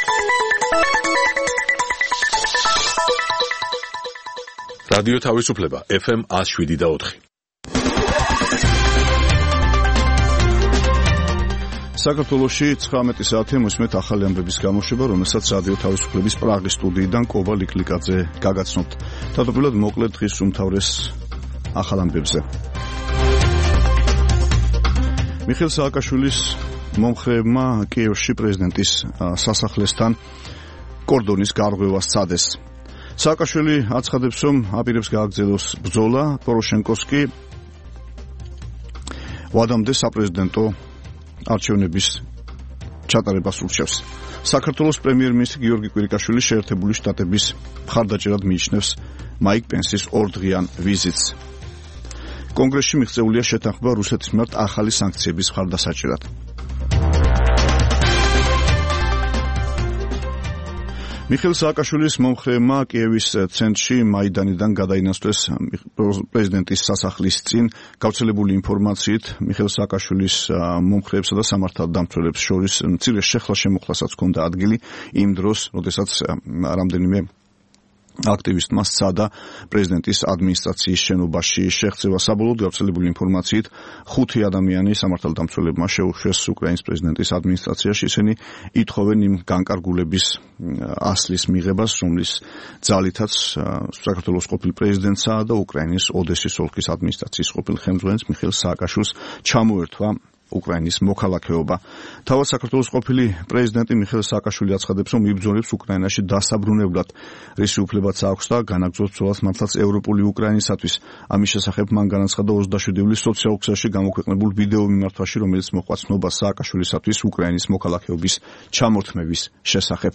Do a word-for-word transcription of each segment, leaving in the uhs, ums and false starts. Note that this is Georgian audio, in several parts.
რადიო თავისუფლება ეფ ემ one oh seven და four. საქართველოში ცხრამეტი საათი მოსმეთ ახალი ამბების გამოშვება, რომელსაც რადიო თავისუფლების პრაღის სტუდიიდან კობა ლიკლიკაძე გაგაცნობთ. თავდაპირველად მოკლედ დღის უმთავრეს ახალ ამბებზე. მიხეილ სააკაშვილის მომხრეებმა კიევში პრეზიდენტის სასახლესთან კორდონის გარღვევას სცადეს. სააკაშვილი აცხადებს, რომ აპირებს გააგრძელოს ბრძოლა, პოროშენკოს კი ვადამდე საპრეზიდენტო არჩევნების ჩატარებას ურჩევს. საქართველოს პრემიერ-მინისტრი გიორგი კვირიკაშვილი შეერთებული შტატების მხარდაჭერად მიიჩნევს მაიკ პენსის ორდღიან ვიზიტს. კონგრესში მიღწეულია შეთანხმება რუსეთის მიმართ ახალი სანქციების მხარდასაჭერად. მიხეილ სააკაშვილის მომხრეებმა კიევის ცენტრში მაიდანიდან გადაინაცვლეს პრეზიდენტის სასახლის წინ გავრცელებული ინფორმაციით მიხეილ სააკაშვილის მომხრეებსა და სამართალდამცველებს შორის მცირე შეხლა-შემოხლასაც ჰქონდა ადგილი იმ დროს, როდესაც რამდენიმე აქტივისტმა სცადა პრეზიდენტის ადმინისტრაციის შენობაში შეღწევა. საბოლოოდ გავრცელებული ინფორმაციით ხუთი ადამიანი სამართალდამცველებმა შეუშვეს უკრაინის პრეზიდენტის ადმინისტრაციაში. ისინი ითხოვენ იმ განკარგულების ასლის მიღებას, რომლის ძალითაც საქართველოს ყოფილ პრეზიდენტსა და უკრაინის ოდესის ოლქის ადმინისტრაციის ყოფილ ხელმძღვანელს მიხეილ სააკაშვილს ჩამოერთვა უკრაინის მოქალაქეობა. თავად საქართველოს ყოფილი პრეზიდენტი მიხეილ სააკაშვილი აცხადებს, რომ იბრძოლებს უკრაინაში დასაბრუნებლად. რისი უფლებაც აქვს და განაგრძობს ბრძოლას მართლაც ევროპული უკრაინისათვის. ამის შესახებ მან განაცხადა ოცდაშვიდი ივლისს სოციალურ ქსელში გამოქვეყნებულ ვიდეო მიმართვაში, რომელიც მოჰყვა ცნობას სააკაშვილისათვის უკრაინის მოქალაქეობის ჩამორთმევის შესახებ.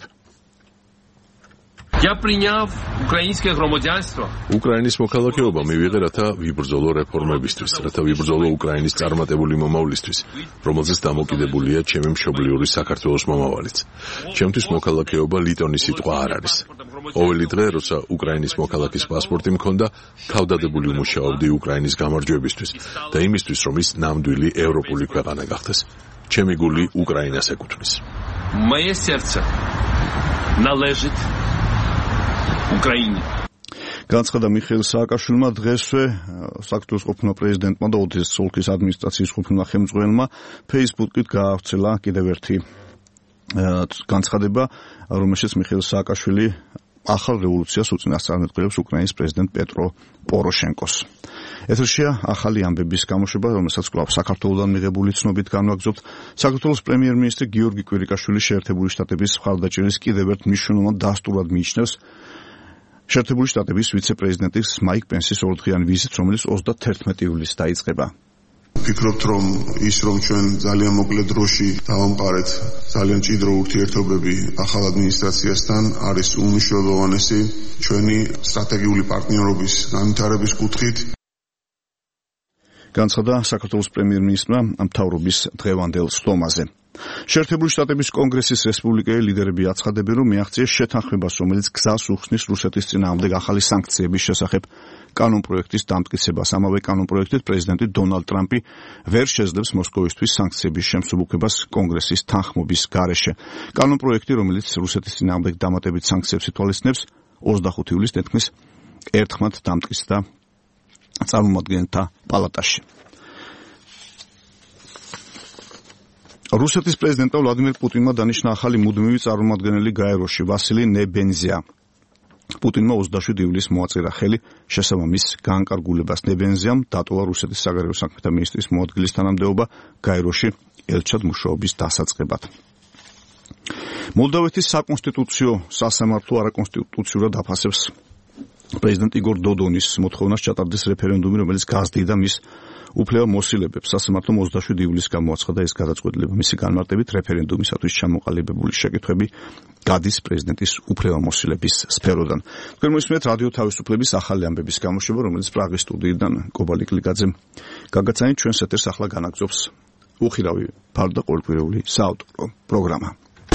Я приняв украинское громадянство. უკრაინის მოქალაქეობა მივიღე, რათა ვიბრძოლო რეფორმებისთვის, რათა ვიბრძოლო უკრაინის წარმატებული მომავლისთვის, რომელზეც დამოკიდებულია ჩემი მშობლიური საქართველოს მომავალიც. ჩემთვის მოქალაქეობა ლიტონის სიტყვა არ არის. ყოველი დღე, როცა უკრაინის მოქალაქის პასპორტი მქონდა, თავდადებული ვმუშაობდი უკრაინის გამარჯვებისთვის და იმისთვის, რომ ის ნამდვილი ევროპული ქვეყანა გახდეს. ჩემი გული უკრაინას ეკუთვნის. Мое сердце належит უკრაინა. განცხადა მიხეილ სააკაშვილმა დღესვე საქართველოს ყოფილმა პრეზიდენტმა და ოდესის ოლქის ადმინისტრაციის ყოფილმა ხელმძღვანელმა ფეისბუქით გაავრცელა კიდევ ერთი განცხადება, რომელშიც მიხეილ სააკაშვილი ახალ რევოლუციას უწინასწარმეტყველებს უკრაინის პრეზიდენტ პეტრო პოროშენკოს. ეთერშია ახალი ამბების გამოშვება, რომელსაც კვლავ საქართველოსთან მიღებული ცნობით განვაგრძობთ. საქართველოს პრემიერ-მინისტრი გიორგი კვირიკაშვილი შეერთებული შტატების მხარდაჭერის კიდევ ერთ მნიშვნელოვან დასტურად მიიჩნევს შეერთებული შტატების ვიცე-პრეზიდენტის მაიკ პენსის ორდღიან ვიზიტს, რომელიც ოცდათერთმეტი ივლისს დაიწყება. ვფიქრობთ, რომ ის რომ ჩვენ ძალიან მოკლე დროში დავამყარეთ ძალიან მჭიდრო ურთიერთობები ახალ ადმინისტრაციასთან, არის უმნიშვნელოვანესი ჩვენი სტრატეგიული პარტნიორობის განვითარების კუთხით. განცხადა საქართველოს პრემიერ-მინისტრმა მთავრობის დღევანდელ სხდომაზე. შეერთებული შტატების კონგრესის რესპუბლიკელი ლიდერები აცხადებენ, რომ მიაღწიეს შეთანხმებას, რომელიც გზას უხსნის რუსეთის წინააღმდეგ ახალი სანქციების შესახებ კანონპროექტის დამტკიცებას. ამავე კანონპროექტით პრეზიდენტი დონალდ ტრამპი ვერ შეძლებს მოსკოვისთვის სანქციების შემსუბუქებას კონგრესის თანხმობის გარეშე. კანონპროექტი, რომელიც რუსეთის წინააღმდეგ დამატებით სანქციებს ითვალისწინებს, ოცდახუთი ივლისს თითქმის ერთხმად დამტკიცდა წარმომადგენელთა პალატაში. რუსეთის პრეზიდენტმა ვლადიმირ პუტინმა დანიშნა ახალი მუდმივი წარმომადგენელი გაეროში ვასილი ნებენზია. პუტინმა ოცდაშვიდი ივლისს მოაწერა ხელი შესაბამის განკარგულებას. ნებენზიამ დატოვა რუსეთის საგარეო საქმეთა მინისტრის მოადგილის თანამდებობა გაეროში ელჩად მუშაობის დასაწყებად. მოლდოვეთის საკონსტიტუციო სასამართლო არაკონსტიტუციურად აფასებს პრეზიდენტ იგორ დოდონის მოთხოვნას ჩატარდეს რეფერენდუმი, რომელიც გაზრდიდა მის უფლება მოსილებებს. სასამართლომ ოცდაშვიდი ივლისს გამოაცხადა ეს გადაწყვეტილება. მისი განმარტებით რეფერენდუმისათვის ჩამოყალიბებული შეკითხვები გადის პრეზიდენტის უფლება მოსილების სფეროდან. თქვენ მოისმენთ რადიო თავისუფლების ახალი ამბების გამოშვება, რომელიც პრაღის სტუდიიდან კობა ლიკლიკაძემ გაგაცანით. ჩვენს ეთერს ახლა განაგრძობს უხირავი ფარდა ყოველკვირეული საავტორო პროგრამა.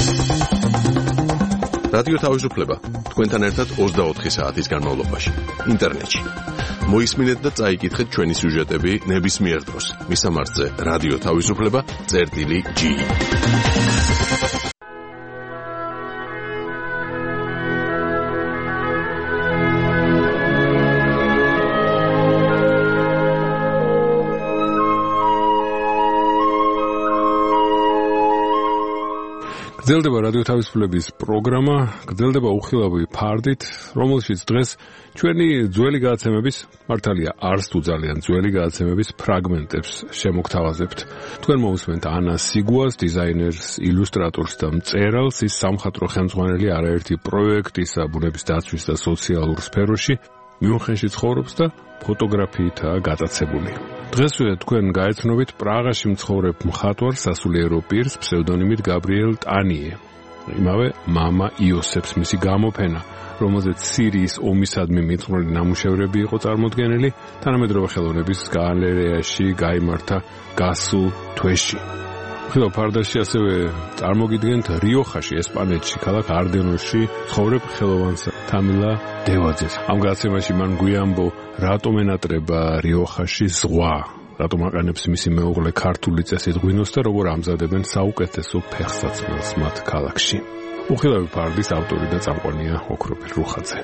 რადიო თავისუფლება თქვენთან ერთად ოცდაოთხი საათის განმავლობაში ინტერნეტში. მოისმინეთ და წაიკითხეთ ჩვენი სიუჟეტები ნებისმიერ დროს. მისამართზე რადიო თავისუფლება წერტილი ჯი. გრძელდება რადიო თავისუფლების პროგრამა, გრძელდება უხილავი ფარდით, რომელშიც დღეს ჩვენი ძველი გადაცემების, მართალია არც თუ ძალიან ძველი გადაცემების ფრაგმენტებს შემოგთავაზებთ. თქვენ მოусმენთ ანა სიგუას, დიზაინერს, ილუსტრატორს და მწერალს, ის სამხატვრო ხელმძღვანელი არაერთი პროექტისა ბუნების დაცვის და სოციალურ სფეროში, მიუნხენში ცხოვრობს და ფოტოგრაფიითაა გატაცებული. დღესვე თქვენ გაეცნობით პრაღაში მცხოვრებ მხატვარ სასულიერო პირს ფსევდონიმით გაბრიელ ტანიე. იმავე მამა იოსებს მისი გამოფენა, რომელზეც სირიის ომისადმი მიძღვრილი ნამუშევრები იყო წარმოდგენილი, თანამედროვე ხელოვნების გალერეაში გაიმართა გასულ თვეში. ხილავ ფარდაში ასევე წარმოგიდგენთ რიოხაში, ესპანეთში, ქალაქ არდენოში ცხოვრებ ხელოვანს თამილა დევაძეს. ამ გადაცემაში მან გვიამბო, რატომ ენატრება რიოხაში ზღვა, რატომ აყენებს მისი მეუღლე ქართული წესით ღვინოს და როგორ ამზადებენ საუკეთესო ფეხსაცმელს მათ ქალაქში. უხილავი ფარდის ავტორი და წამყვანია ოქროპირ რუხაძე.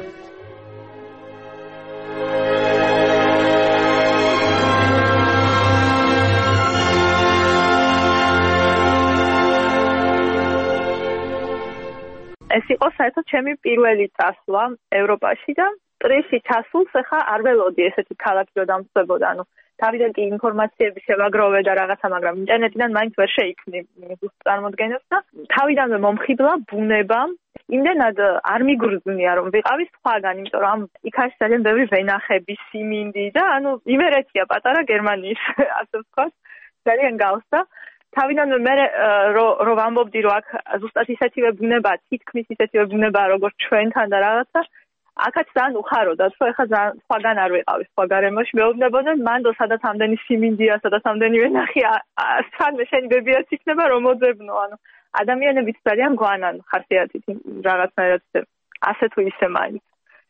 ეს იყო საერთოდ ჩემი პირველი წასვლა ევროპაში და ტრიში ჩასულს ახლა არ ველოდი ესეთი ქალაქი რომ დამწვებოდა, ანუ თავიდან კი ინფორმაციები შევაგროვე და რაღაცა, მაგრამ ინტერნეტიდან მაინც ვერ შეიქმნი წარმოდგენებს და თავიდანვე მომხიბლა ბუნება. იმდენად არ მიგრძნია რომ ვიყავი სხვაგან, იმიტომ რომ იქაში ძალიან ბევრი ვენახები, სიმინდი და ანუ იმერეთია პატარა გერმანიის, ასე ვთქვათ, ძალიან გავსდა. თავიდანვე მე რო ვამბობდი რომ აქ ზუსტად ისეთივე ბუნება, თითქმის ისეთივე ბუნება როგორც ჩვენთან და რაღაცა, აქაც ძალიან უხაროდა, რომ ეხლა ძალიან სხვაგან არ ვიყავი, სხვა გარემოში. მეუბნებოდნენ, მანდო სადაც ამდენი სიმინდია, სადაც ამდენი ვენახია, სანმე შენი ბებიაც იქნება რომ მოძებნო, ანუ ადამიანებიც ძალიან გვანან ხასიათით რაღაცნაირად ასე თუ ისე მაინც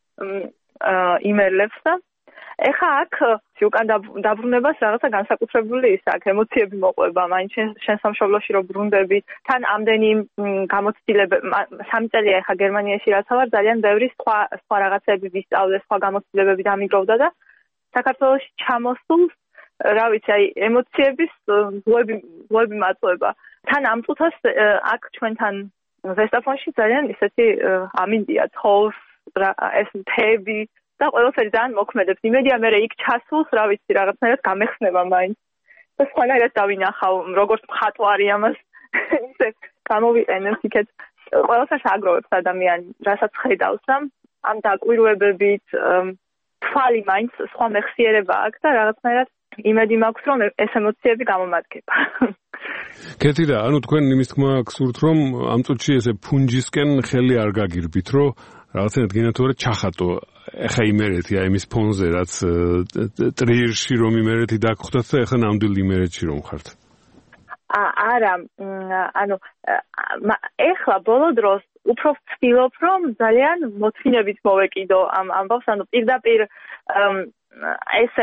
იმერლებს და ეხა აქ უკან დაბრუნებას რაღაცა განსაკუთრებული ის აქ ემოციები მოყვება, მაინც შენ სამშობლოში რო ბრუნდები, თან ამდენი გამოცდილება, სამი წელია ეხა გერმანიაში რაცა ვარ, ძალიან ბევრი სხვა სხვა რაღაცები ვისწავლე, სხვა გამოცდილებები დამიგროვდა და საქართველოში ჩამოსულს, რა ვიცი, აი ემოციების ზღვები ზღვები მაწვება. თან ამ წუთას აქ ჩვენთან ზესტაფონში ძალიან ისეთი ამინდია, თოვს, ეს მთები და ყველაფერი ძალიან მოქმედებს. იმედია მე იქ ჩასულს, რა ვიცი, რაღაცნაირად გამეხსნება მაინც. და სხვანაირად დავინახავ, როგორც მხატვარი ამას ისე გამოვიყენებს იქეთ. ყველაფერს აგროვებს ადამიანი, რასაც ხედავს და ამ დაკვირვებებით თვალი მაინც სხვა მეხსიერება აქვს და რაღაცნაირად იმედი მაქვს, რომ ეს ემოციები გამომადგება. კეთი და ანუ თქვენ იმის თქმა გსურთ, რომ ამ წუთში ესე ფუნჯისკენ ხელი არ გაგირბით, რომ რაღაცნაირად გინათორე ჩახატო ეხა იმერეთი აი იმის ფონზე რაც ტრიერში რომ იმერეთი დაგხვდათ და ეხა ნამდვილ იმერეთში რომ ხართ. არა, ანუ ეხლა ბოლო დროს უფრო ვცდილობ რომ ძალიან მოთმინებით მოვეკიდო ამ ამბავს, ანუ პირდაპირ ესე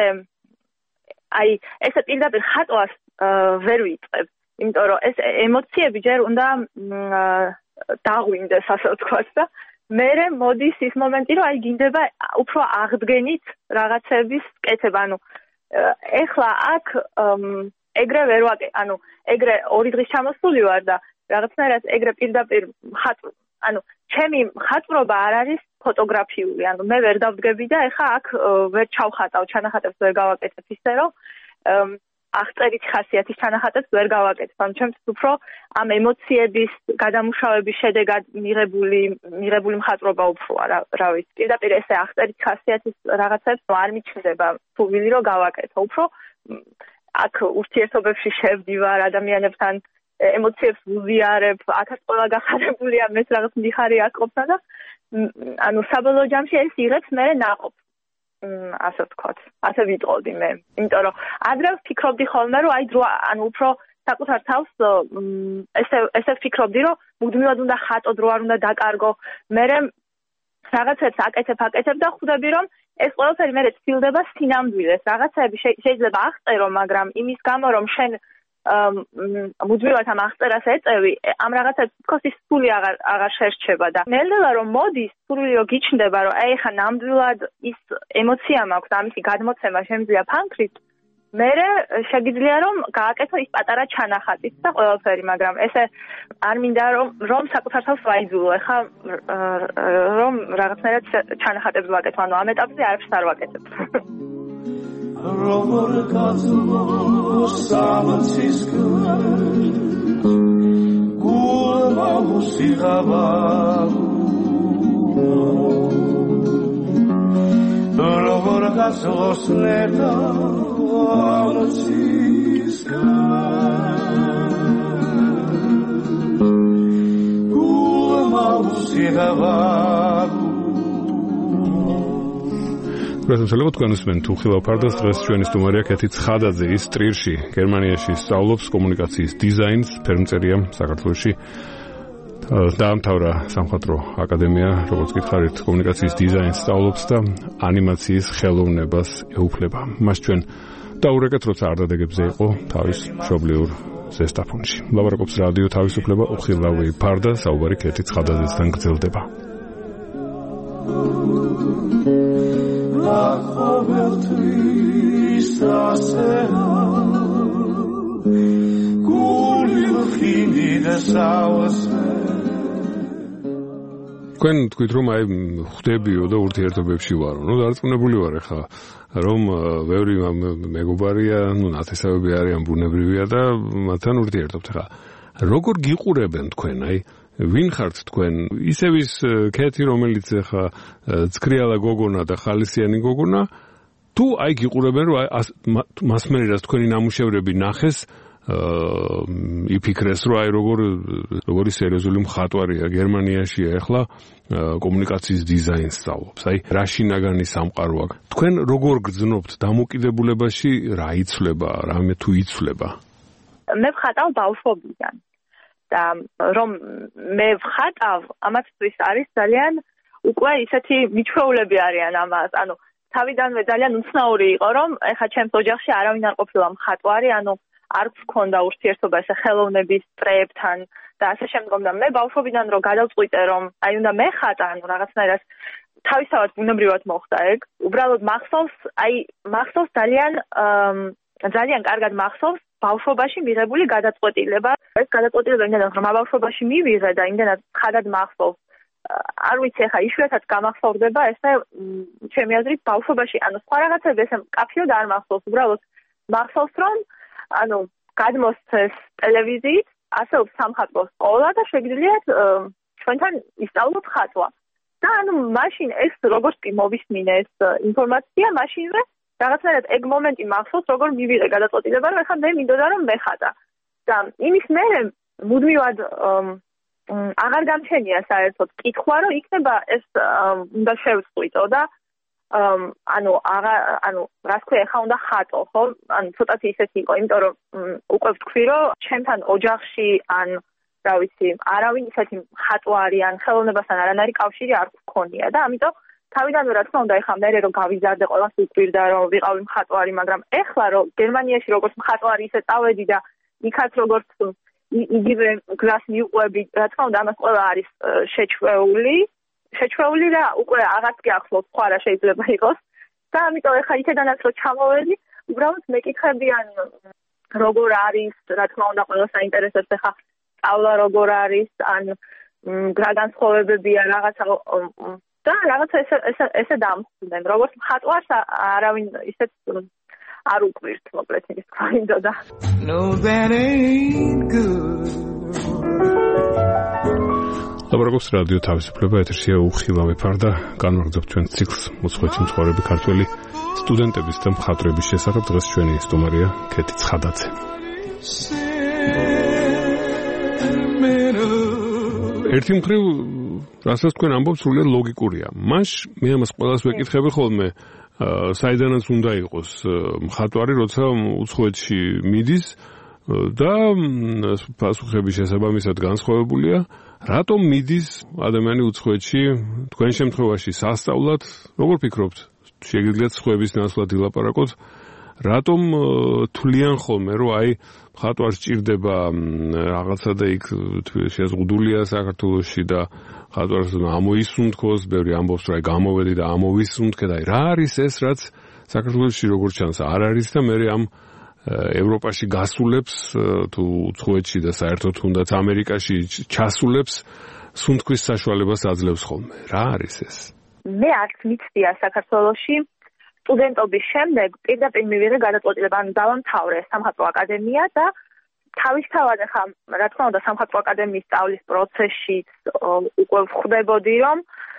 აი ესე პირდაპირ ხატვას ვერ ვიწყებ, იმიტომ რომ ეს ემოციები ჯერ უნდა დაღვინდეს, ასე ვთქვათ და მერე მოდის ის მომენტი, რომ აი გინდება უფრო აღდგენით რაღაცების კეთება, ანუ ეხლა აქ ეგრე ვერ ვაკე, ანუ ეგრე ორი დღის ჩამოსული ვარ და რაღაცნაირად ეგრე პირდაპირ ხატვ, ანუ ჩემი ხატვრობა არ არის ფოტოგრაფიული, ანუ მე ვერ დავდგები და ეხლა აქ ვერ ჩავხატავ, ჩანახატებს ვერ გავაკეთებ ისე, რომ აღწერით ხასიათის ჩანახატებს ვერ გავაკეთებ. ანუ ჩემთვის უფრო ამ ემოციების გადამუშავების შედეგად მიღებული მიღებული მხატვრობა უფროა, რა ვიცი. პირდაპირ ესე აღწერით ხასიათის რაღაცებს არ მიჩნდება სურვილი რომ გავაკეთო. უფრო აქ ურთიერთობებში შევდივარ ადამიანებთან, ემოციებს ვუზიარებ, აქაც ყველა გახარებულია, მეც რაღაც მიხარი აკობსა და ანუ საბოლოო ჯამში ეს იღებს მე ნაყოფს. ასე ვთქვათ, ასე ვიტყოდი მე. იმიტომ რომ ადრე ვფიქრობდი ხოლმე, რომ აი დრო, ანუ უფრო საკუთარ თავს ესე ესე ვფიქრობდი, რომ მუდმივად უნდა ხატო, დრო არ უნდა დაკარგო. მე რაღაცებს აკეთებ, აკეთებ და ხვდები, რომ ეს ყველაფერი მე ცდილდება სინამდვილეს. რაღაცები შეიძლება აღწერო, მაგრამ იმის გამო, რომ შენ მუდმივად ამ აღწერას ეწევი, ამ რაღაცებს თქოს ის სული აღარ აღარ შერჩება და ნელ-ნელა რომ მოდის, სული რომ გიჩნდება, რომ აი ხა ნამდვილად ის ემოცია მაქვს, ამისი გადმოცემა შემიძლია ფანქრით, მე შეგიძლია რომ გააკეთო ის პატარა ჩანახატიც და ყველაფერი, მაგრამ ესე არ მინდა რომ რომ საკუთარ თავს ვაიძულო, ეხა რომ რაღაცნაირად ჩანახატებს ვაკეთო, ანუ ამ ეტაპზე არაფერს არ ვაკეთებ. Robor kazmo samcis gulma usigava Robor kazmo sneta samcis gulma usigava Გასამშელებლად თქვენ უსმენთ უხილავ ფარდას დღეს ჩვენი სტუმარია კეთი ცხადაძე, ის ტრირში, გერმანიაში სწავლობს კომუნიკაციის დიზაინს, ფერმწერია საქართველოში. დაამთავრა სამხატვრო აკადემია, როგორც გითხარით, კომუნიკაციის დიზაინს სწავლობს და ანიმაციის ხელოვნებას ეუფლება. მას ჩვენ დაურეკეთ, როცა არდადეგებზე იყო თავის მშობლიურ ზესტაფონში. ლაპარაკობს რადიო თავისუფლება უხილავი ფარდა, საუბარი კეთი ცხადაძესთან გრძელდება. La cobertrista sera Guli fini de sauce Თქვენ თქვით რომ აი ხვდებიო და ურთიერთობებში ვარო. ნუ დარწმუნებული ვარ ახლა რომ ბევრი მეგობარია, ნუ ნათესავები არიან, ბუნებრივია და მათთან ურთიერთობთ. ახლა როგორ გიყურებენ თქვენ აი ვინ ხართ თქვენ? ისევ ის კეთი რომელიც ახლა ცქრიალა გოგონა და ხალისიანი გოგონა თუ აი გიყურებენ რომ მასმერიდას თქვენი ნამუშევრები ნახეს იფიქრეს რომ აი როგორ როგორი სერიოზული მხატვარია გერმანიაშია ახლა კომუნიკაციის დიზაინს სწავლობს. აი რა შინაგანი სამყარო აქვს. თქვენ როგორ გძნობთ დამოკიდებულებაში რა იცვლება, რამე თუ იცვლება? მე ვხატავ ბავშვობიდან. და რომ მე ვხატავ, ამათთვის არის ძალიან უკვე ისეთი მიჩვეულები არიან ამას. ანუ თავიდანვე ძალიან უცნაური იყო, რომ ეხა ჩემს ოჯახში არავინ არ ყოფილა მხატვარი, ანუ არ გქონდა ურთიერთობა ესე ხელოვნების წრეებთან და ასე შემდგომ და მე ბავშვობიდან რომ გადავწყვიტე, რომ აი უნდა მე ხატა, ანუ რაღაცნაირად თავისთავად ბუნებრივად მოხდა ეგ. უბრალოდ მახსოვს, აი მახსოვს ძალიან ძალიან კარგად მახსოვს ბავშვობაში მიღებული გადაწყვეტილება. ეს გადაწყვეტილება იმდენად რომ ბავშვობაში მივიღე და იმდენად ხადად მახსოვს. არ ვიცი ახლა იშვიათად გამახსოვდება ესე ჩემი აზრით ბავშვობაში, ანუ სხვა რაღაცები ესე მკაფიოდ არ მახსოვს. უბრალოდ მახსოვს რომ ანუ გადმოსცეს ტელევიზიით, ასეულს სამხატვრო სკოლა და შეგიძლიათ ჩვენთან ისწავლოთ ხატვა. და ანუ მაშინ ეს როგორც კი მოვისმინე ეს ინფორმაცია, მაშინვე რაღაცნაირად ეგ მომენტი მახსოვს, როგორ მივიღე გადაწყვეტილება, რომ ეხლა მე მინდოდა რომ მეხატა. და იმის მერე მუდმივად აღარ გამჩენია საერთოდ კითხვა, რომ იქნება ეს უნდა შევწყვიტო და ანუ აღარ ანუ რა თქვა ეხლა უნდა ხატო, ხო? ანუ ცოტათი ისეთი იყო, იმიტომ რომ უკვე ვთქვი, რომ ჩემთან ოჯახში ან რა ვიცი, არავინ ისეთი ხატვარი ან ხელოვნებასთან არანაირი კავშირი არ გქონია და ამიტომ თავიდანვე რა თქმა უნდა, ეხლა მე რომ გავიზარდე, ყველას უყვირდა რომ ვიყავი მხატვარი, მაგრამ ეხლა რომ გერმანიაში როგორც მხატვარი ისე წავედი და იქაც როგორც იგივე გზას მივყვები, რა თქმა უნდა, ამას ყველა არის შეჩვეული, შეჩვეული და უკვე აღარც გიახსოვს სხვა რა შეიძლება იყოს. და ამიტომ ეხლა იქედანაც რომ ჩამოვედი, უბრალოდ მეკითხებიან როგორ არის, რა თქმა უნდა, ყველას აინტერესებს ეხლა სწავლა როგორ არის, ან რა განსხვავებებია რაღაცა და რაღაცა ესე ესე ესე დამხვდნენ. როგორც მხატვარს არავინ ისეთ არ უკვირთ, მოკლედ ის თქვა ინდოდა. No that ain't good. ლაპარაკობს რადიო თავისუფლება, ეთერშია უხილავი ფარდა, განმაგრძობთ ჩვენ ციკლს უცხოეთი მცხოვრები ქართველი სტუდენტების და მხატვრების შესახებ. დღეს ჩვენი სტუმარია კეთი ცხადაძე. ერთი მხრივ რასაც თქვენ ამბობთ სრულიად ლოგიკურია. მაშ მე ამას ყველას ვეკითხები ხოლმე საიდანაც უნდა იყოს მხატვარი, როცა უცხოეთში მიდის და პასუხები შესაბამისად განსხვავებულია. რატომ მიდის ადამიანი უცხოეთში, თქვენ შემთხვევაში სასწავლად? როგორ ფიქრობთ? შეგიძლიათ სხვების ნაცვლად ილაპარაკოთ? რატომ თვლიან ხოლმე, რომ აი მხატვარს სჭირდება რაღაცა და იქ შეზღუდულია საქართველოში და მხატვარს ამოისუნთქოს, ბევრი ამბობს, რომ აი გამოვედი და ამოვისუნთქე და აი რა არის ეს, რაც საქართველოში როგორც ჩანს არ არის და მე ამ ევროპაში გასულებს თუ უცხოეთში და საერთოდ თუნდაც ამერიკაში ჩასულებს სუნთქვის საშუალებას აძლევს ხოლმე. რა არის ეს? მე არც მიცდია საქართველოში სტუდენტობის შემდეგ პირდაპირ მივიღე გადაწყვეტილება, ანუ დავამთავრე სამხატვრო აკადემია და თავისთავად ახლა რა თქმა უნდა სამხატვრო აკადემიის სწავლის პროცესში უკვე ვხვდებოდი, რომ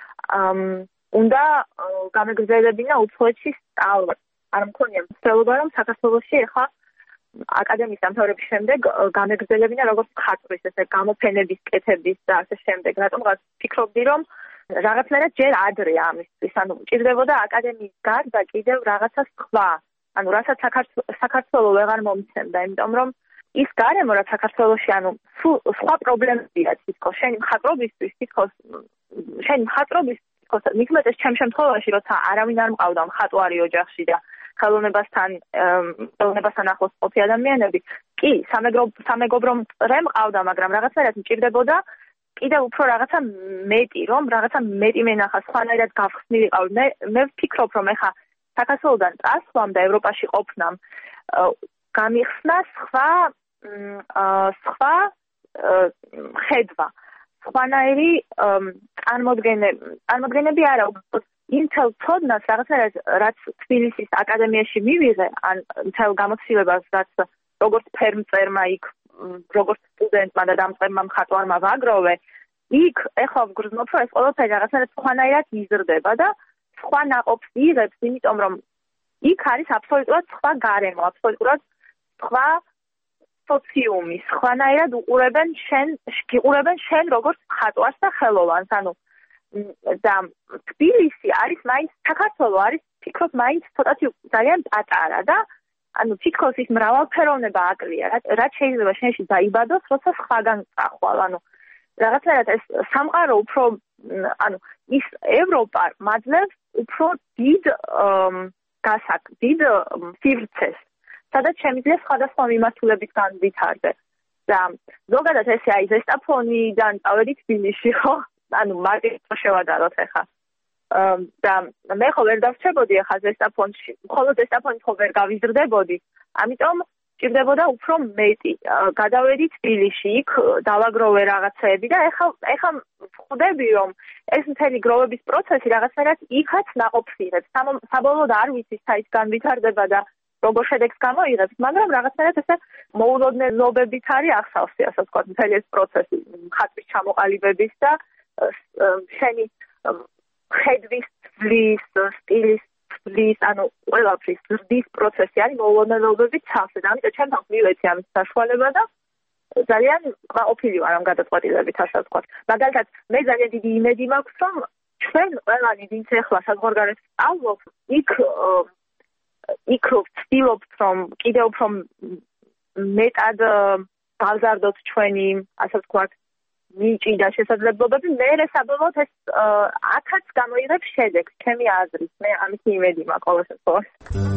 უნდა გამეგრძელებინა უცხოეთში სწავლა. არ მქონია მცდელობა, რომ საქართველოში ახლა აკადემიის დამთავრების შემდეგ გამეგრძელებინა როგორც მხატვრის, ესე გამოფენების, კეთების და ასე შემდეგ. რატომღაც ფიქრობდი, რომ რაღაცნაირად ჯერ ადრეა ამისთვის, ანუ ჭირდებოდა აკადემიის გარდა კიდევ რაღაცა სხვა, ანუ რასაც საქართველო ვეღარ მომცემდა, იმიტომ რომ ის გარემო რაც საქართველოში, ანუ სხვა პრობლემებია თითქოს შენი მხატვრობისთვის, თითქოს შენი მხატვრობის მithumetes ჩემ შემთხვევაში, როცა არავინ არ მყავდა მხატვარი ოჯახში და ხელოვნებასთან ხელოვნებასთან ახლოს ყოფი ადამიანები, კი, სამეგობრო მწრე მყავდა, მაგრამ რაღაცნაირად მჭირდებოდა კიდევ უფრო რაღაცა მეტი, რომ რაღაცა მეტი მენახა, სხვანაირად გავხსნილიყავ. მე მე ვფიქრობ, რომ ეხა საქართველოდან წასვლამ და ევროპაში ყოფნამ გამიხსნა სხვა სხვა ხედვა, სხვანაირი წარმოდგენები არა, იმ თელ ცოდნას რაღაცნაირად რაც თბილისის აკადემიაში მივიღე, ან თელ გამოცდილებას, რაც როგორც ფერმწერმა იქ როგორც სტუდენტმა და დამწყებმა მხატვარმა ვაგროვე, იქ ეხლა ვგრძნობ, რომ ეს ყველაფერი რაღაცნაირად სხვანაირად იზრდება და სხვა ნაყოფს იღებს, იმიტომ რომ იქ არის აბსოლუტურად სხვა გარემო, აბსოლუტურად სხვა სოციუმი, სხვანაირად უყურებენ შენ, გიყურებენ შენ როგორც მხატვარს და ხელოვანს, ანუ და თბილისი არის მაინც საქართველო არის ფიქრობ მაინც ცოტათი ძალიან პატარა და ანუ თითქოს ის მრავალფეროვნება აკლია, რაც შეიძლება შენში დაიბადოს, როცა სხვაგან წახვალ. ანუ რაღაცნაირად ეს სამყარო უფრო ანუ ის ევროპა მაძლევს უფრო დიდ გასაკ, დიდ სივრცეს, სადაც შემიძლია სხვადასხვა მიმართულებით განვითარდე. და ზოგადად ესე აი ზესტაფონიდან წავედი თბილისში, ხო? ანუ მარტო შევადაროთ ახლა. და მე ხო ვერ დავრჩებოდი ახლა ზესტაფონში, მხოლოდ ზესტაფონით ხო ვერ გავიზრდებოდი, ამიტომ ჭირდებოდა უფრო მეტი. გადავედი თბილისში, იქ დავაგროვე რაღაცეები და ეხლა ეხლა ვხვდები, რომ ეს მთელი გროვების პროცესი რაღაცნაირად იქაც ნაყოფს იღებს. საბოლოოდ არ ვიცი საით განვითარდება და როგორ შედეგს გამოიღებს, მაგრამ რაღაცნაირად ესე მოულოდნელობებით არის ახსავსი, ასე ვთქვათ, მთელი ეს პროცესი ხატვის ჩამოყალიბების და შენი ხედვის ცვლის, სტილის ცვლის, ანუ ყველაფრის ზრდის პროცესი არის მოულოდნელობებით ცავსე და ამიტომ ჩემთან მივეცი ამის საშუალება და ძალიან ყოფილი ვარ ამ გადაწყვეტილებით, ასე ვთქვათ. მაგალითად, მე ძალიან დიდი იმედი მაქვს, რომ ჩვენ ყველანი, ვინც ახლა საზღვარგარეთ სწავლობ, იქ იქ ვცდილობთ, რომ კიდევ უფრო მეტად გავზარდოთ ჩვენი, ასე ვთქვათ, ნიჭი და შესაძლებლობები, მე საბოლოოდ ეს აქაც გამოიღებს შედეგს, ჩემი აზრით, მე ამის იმედი მაქვს ყოველ შემთხვევაში.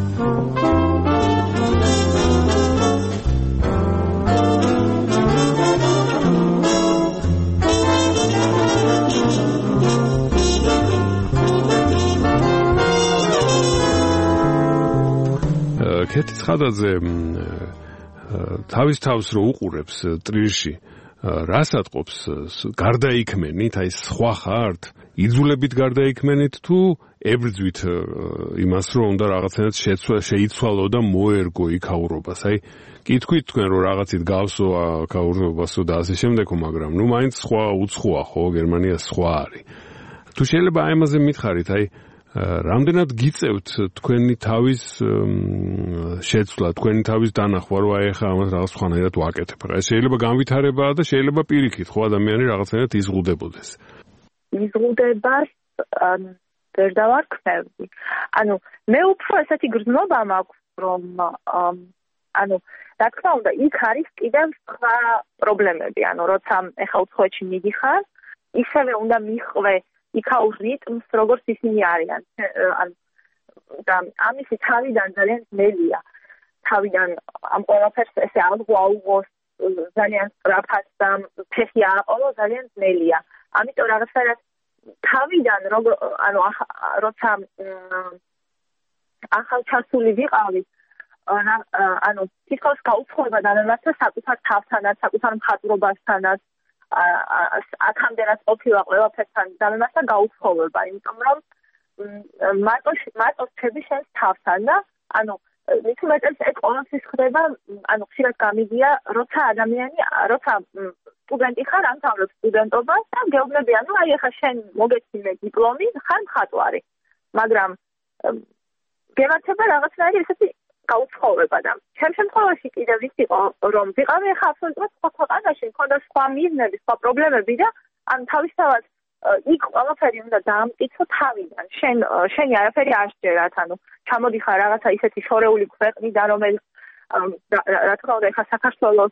კეთი ცხადაძე თავის თავს რო უყურებს ტრილში, რას ატყობს? გარდაიქმენით, აი სხვა ხართ? იძულებით გარდაიქმენით თუ ებრძვით იმას, რომ უნდა რაღაცნაირად შეიცვალო და მოერგო იქაურობას? აი, კითხვით თქვენ რომ რაღაცით გავსო აქაურობასო და ასე შემდეგო, მაგრამ ნუ მაინც სხვა უცხოა, ხო, გერმანია სხვა არის. თუ შეიძლება აი ამაზე მითხარით, აი რამდენად გიწევთ თქვენი თავის შეცვლა, თქვენი თავის დანახვა, რომ აი ახლა ამას რაღაც სხვანაირად ვაკეთებ. ეს შეიძლება განვითარებაა და შეიძლება პირიქით, ხო, ადამიანი რაღაცნაირად იზღუდებოდეს. იზღუდებას ვერ დავარქმევდი. ანუ მე უფრო ესეთი გრძნობა მაქვს, რომ ანუ რა თქმა უნდა, იქ არის კიდევ სხვა პრობლემები. ანუ როცა ახლა უცხოეთში მიდიხარ, ისევე უნდა მიხვე იქაურ რიტმს, როგორც ისინი არიან. ანუ და ამისი თავიდან ძალიან ძნელია. თავიდან ამ ყველაფერს ესე აღვაუღოს ძალიან სწრაფად და ფეხი ააყოლო ძალიან ძნელია. ამიტომ რაღაცნაირად თავიდან ანუ როცა ახალჩასული ვიყავი, ანუ თითქოს გაუცხოება დამემართა საკუთარ თავთანაც, საკუთარ მხატვრობასთანაც, აქამდენაც ყოფილა ყველაფერთან დამემართა გაუცხოება, იმიტომ რომ მარტო მარტო რჩები შენს თავთან და ანუ მით უმეტეს ეს ყოველთვის ხდება, ანუ ხშირად გამიგია, როცა ადამიანი, როცა სტუდენტი ხარ, ამთავრებ სტუდენტობას და გეუბნები, ანუ აი ახლა შენ მოგეცინე დიპლომი, ხარ მხატვარი, მაგრამ გემართება რაღაცნაირი ესეთი გაუცხოება და ჩემ შემთხვევაში კიდევ ის იყო, რომ ვიყავი ახლა აბსოლუტურად სხვა ქვეყანაში, მქონდა სხვა მიზნები, სხვა პრობლემები და ან თავისთავად იქ ყველაფერი უნდა დაამტკიცო თავიდან. შენ შენი არაფერი არ შეერათ, ანუ ჩამოდიხარ რაღაცა ისეთი შორეული ქვეყნიდან, რომელიც რა თქმა უნდა ახლა საქართველოს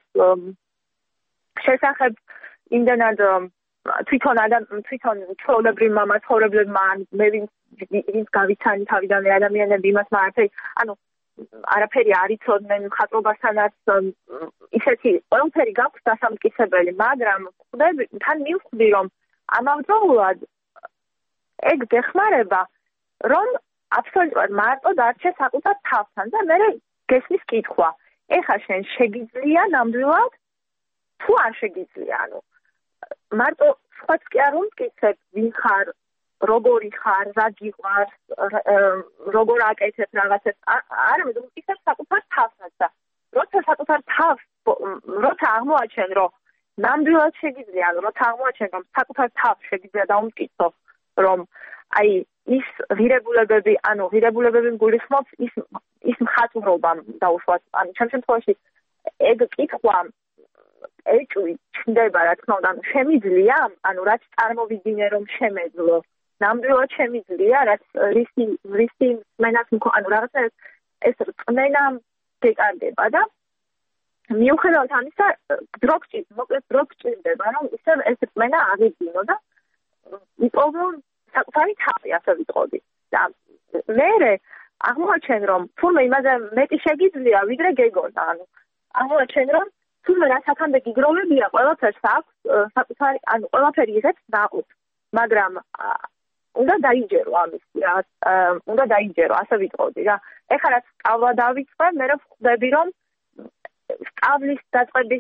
შესახებ იმდენად თვითონ ადამ თვითონ ჩვეულებრივმა მაცხოვრებლებმა მე ვინც გავიცანი თავიდანვე ადამიანები იმას მარაფერი, ანუ არაფერი არ იცოდნენ მხატვრობასთანაც ისეთი ყველაფერი გაქვს დასამტკიცებელი, მაგრამ ხვდები თან მივხვდი რომ ამავდროულად ეგ გეხმარება რომ აბსოლუტურად მარტო დარჩე საკუთარ თავთან და მე გესმის კითხვა ეხა შენ შეგიძლია ნამდვილად თუ არ შეგიძლია ანუ მარტო სხვაც კი არ უმტკიცებ ვინ ხარ როგორი ხარ რა გიყვარს როგორ აკეთებ რაღაცებს არამედ უმტკიცებ საკუთარ თავსაც და როცა საკუთარ თავს როცა აღმოაჩენ რომ ნამდვილად შეგიძლია ანუ როცა აღმოაჩენ რომ საკუთარ თავს შეგიძლია დაუმტკიცო რომ აი ის ღირებულებები ანუ ღირებულებები გულისხმობს ის ის მხატვრობა დაუშვათ ანუ ჩემ შემთხვევაში ეგ კითხვა ეჭვი ჩნდება რა თქმა უნდა შემიძლია ანუ რაც წარმოვიდგინე რომ შემეძლო ნამდვილად შემიძლია რაც რისი რისი მენას ანუ რაღაცა ეს წმენა გეკარგება და მიუხედავად ამისა დროქჭი მოკლედ დროქჭირდება რომ ისე ეს წმენა აღიძინო და იპოვო საკუთარი თავი ასე ვიტყოდი და მე აღმოაჩენ რომ თურმე იმაზე მეტი შეგიძლია ვიდრე გეგონა ანუ აღმოაჩენ რომ თურმე რა საკამდე გიგროვებია ყველაფერს აქვს საკუთარი ანუ ყველაფერი იღებს დაყუთ მაგრამ უნდა დაიჯერო ამის რა უნდა დაიჯერო ასე ვიტყოდი რა ეხლა რაც სწავლა დავიწყე მე ვხვდები რომ სწავლის დაწყების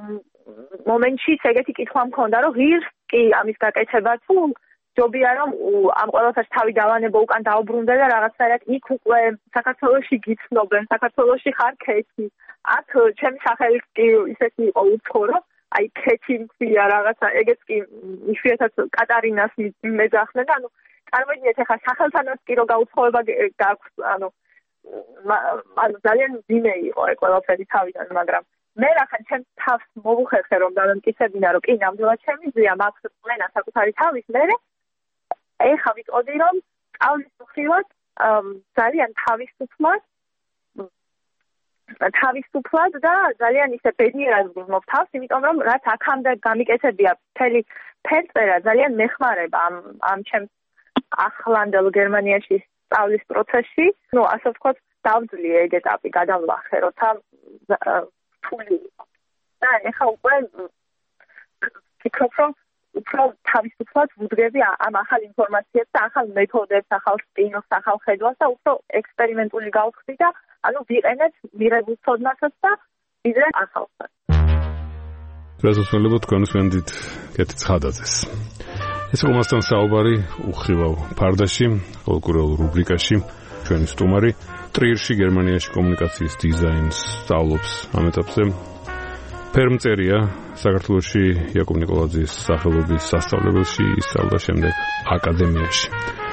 მომენტშიც ეგეთი კითხვა მქონდა რომ ღირს კი ამის გაკეთება თუ ჯობია რომ ამ ყველაფერს თავი დავანებო უკან დაუბრუნდე და რაღაცნაირად იქ უკვე საქართველოში გიცნობენ საქართველოში ხარ ქეთი აქ ჩემი სახელიც კი ისეთი იყო უცხორო აი ქეთი მქვია რაღაცა ეგეც კი იშვიათად კატარინას მეძახდნენ და ანუ წარმოიდგინეთ ახლა სახელთანაც კი რო გაუცხოება გაქვს ანუ ანუ ძალიან ძიმე იყო ეგ ყველაფერი თავიდან მაგრამ მე რახან ჩემ თავს მოვუხერხე რომ დამემტკიცებინა რომ კი ნამდვილად შემიძლია მაქვს წმენა საკუთარი თავის მე ეხა ვიტყოდი რომ სწავლის მხრივად ძალიან თავისუფლად თავისუფლად და ძალიან ისე ბედნიერად ვგრძნობ თავს იმიტომ რომ რაც აქამდე გამიკეთებია მთელი ფერწერა ძალიან მეხმარება ამ ამ ჩემ ახლანდელ გერმანიაში სწავლის პროცესში ну ასე ვთქვათ დავძლიე ეგ ეტაპი გადავლახე როცა რთული იყო და ეხა უკვე ვფიქრობ რომ უფრო თავისუფლად ვუდგები ამ ახალ ინფორმაციებს და ახალ მეთოდებს, ახალ სტილს, ახალ ხედვას და უფრო ექსპერიმენტული გავხდი და ანუ ვიყენებ მიღებულ ცოდნასაც და ვიდრე ახალსაც. დასასრულებლად კონსვენდით კეთი ცხადაძეს. ეს რომასთან საუბარი უხრივავ ფარდაში, კულტურულ რუბრიკაში ჩვენი სტუმარი ტრიერში გერმანიაში კომუნიკაციის დიზაინს სწავლობს ამ ეტაპზე. ფერმწერია საქართველოში იაკობ ნიკოლაძის სახელობის სასწავლებელში ისწავლა შემდეგ აკადემიაში.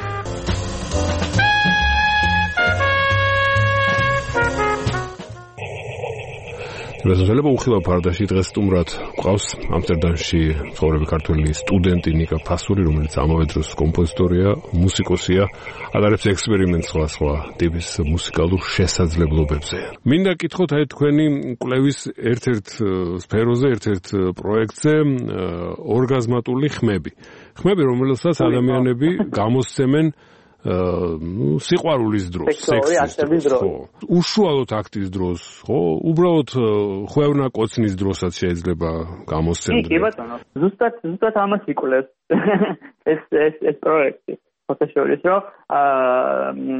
შესაძლოა უხილავ ფარდაში დღეს სტუმრად გვყავს ამსტერდამში მცხოვრები ქართველი სტუდენტი ნიკა ფასური, რომელიც ამავე დროს კომპოზიტორია, მუსიკოსია, ატარებს ექსპერიმენტს სხვა სხვა ტიპის მუსიკალურ შესაძლებლობებზე. მინდა კითხოთ აი თქვენი კვლევის ერთ-ერთ სფეროზე, ერთ-ერთ პროექტზე ორგაზმატული ხმები. ხმები, რომელსაც ადამიანები გამოსცემენ ну, სიყვარულის დროს, სექსის დროს, უშუალოდ აქტის დროს, ხო? უბრალოდ ხვევნა კოცნის დროსაც შეიძლება გამოსცემდეს. კი, ბატონო. ზუსტად, ზუსტად ამას იკვლევს ეს ეს ეს პროექტი. ფოტოშორის, რომ აა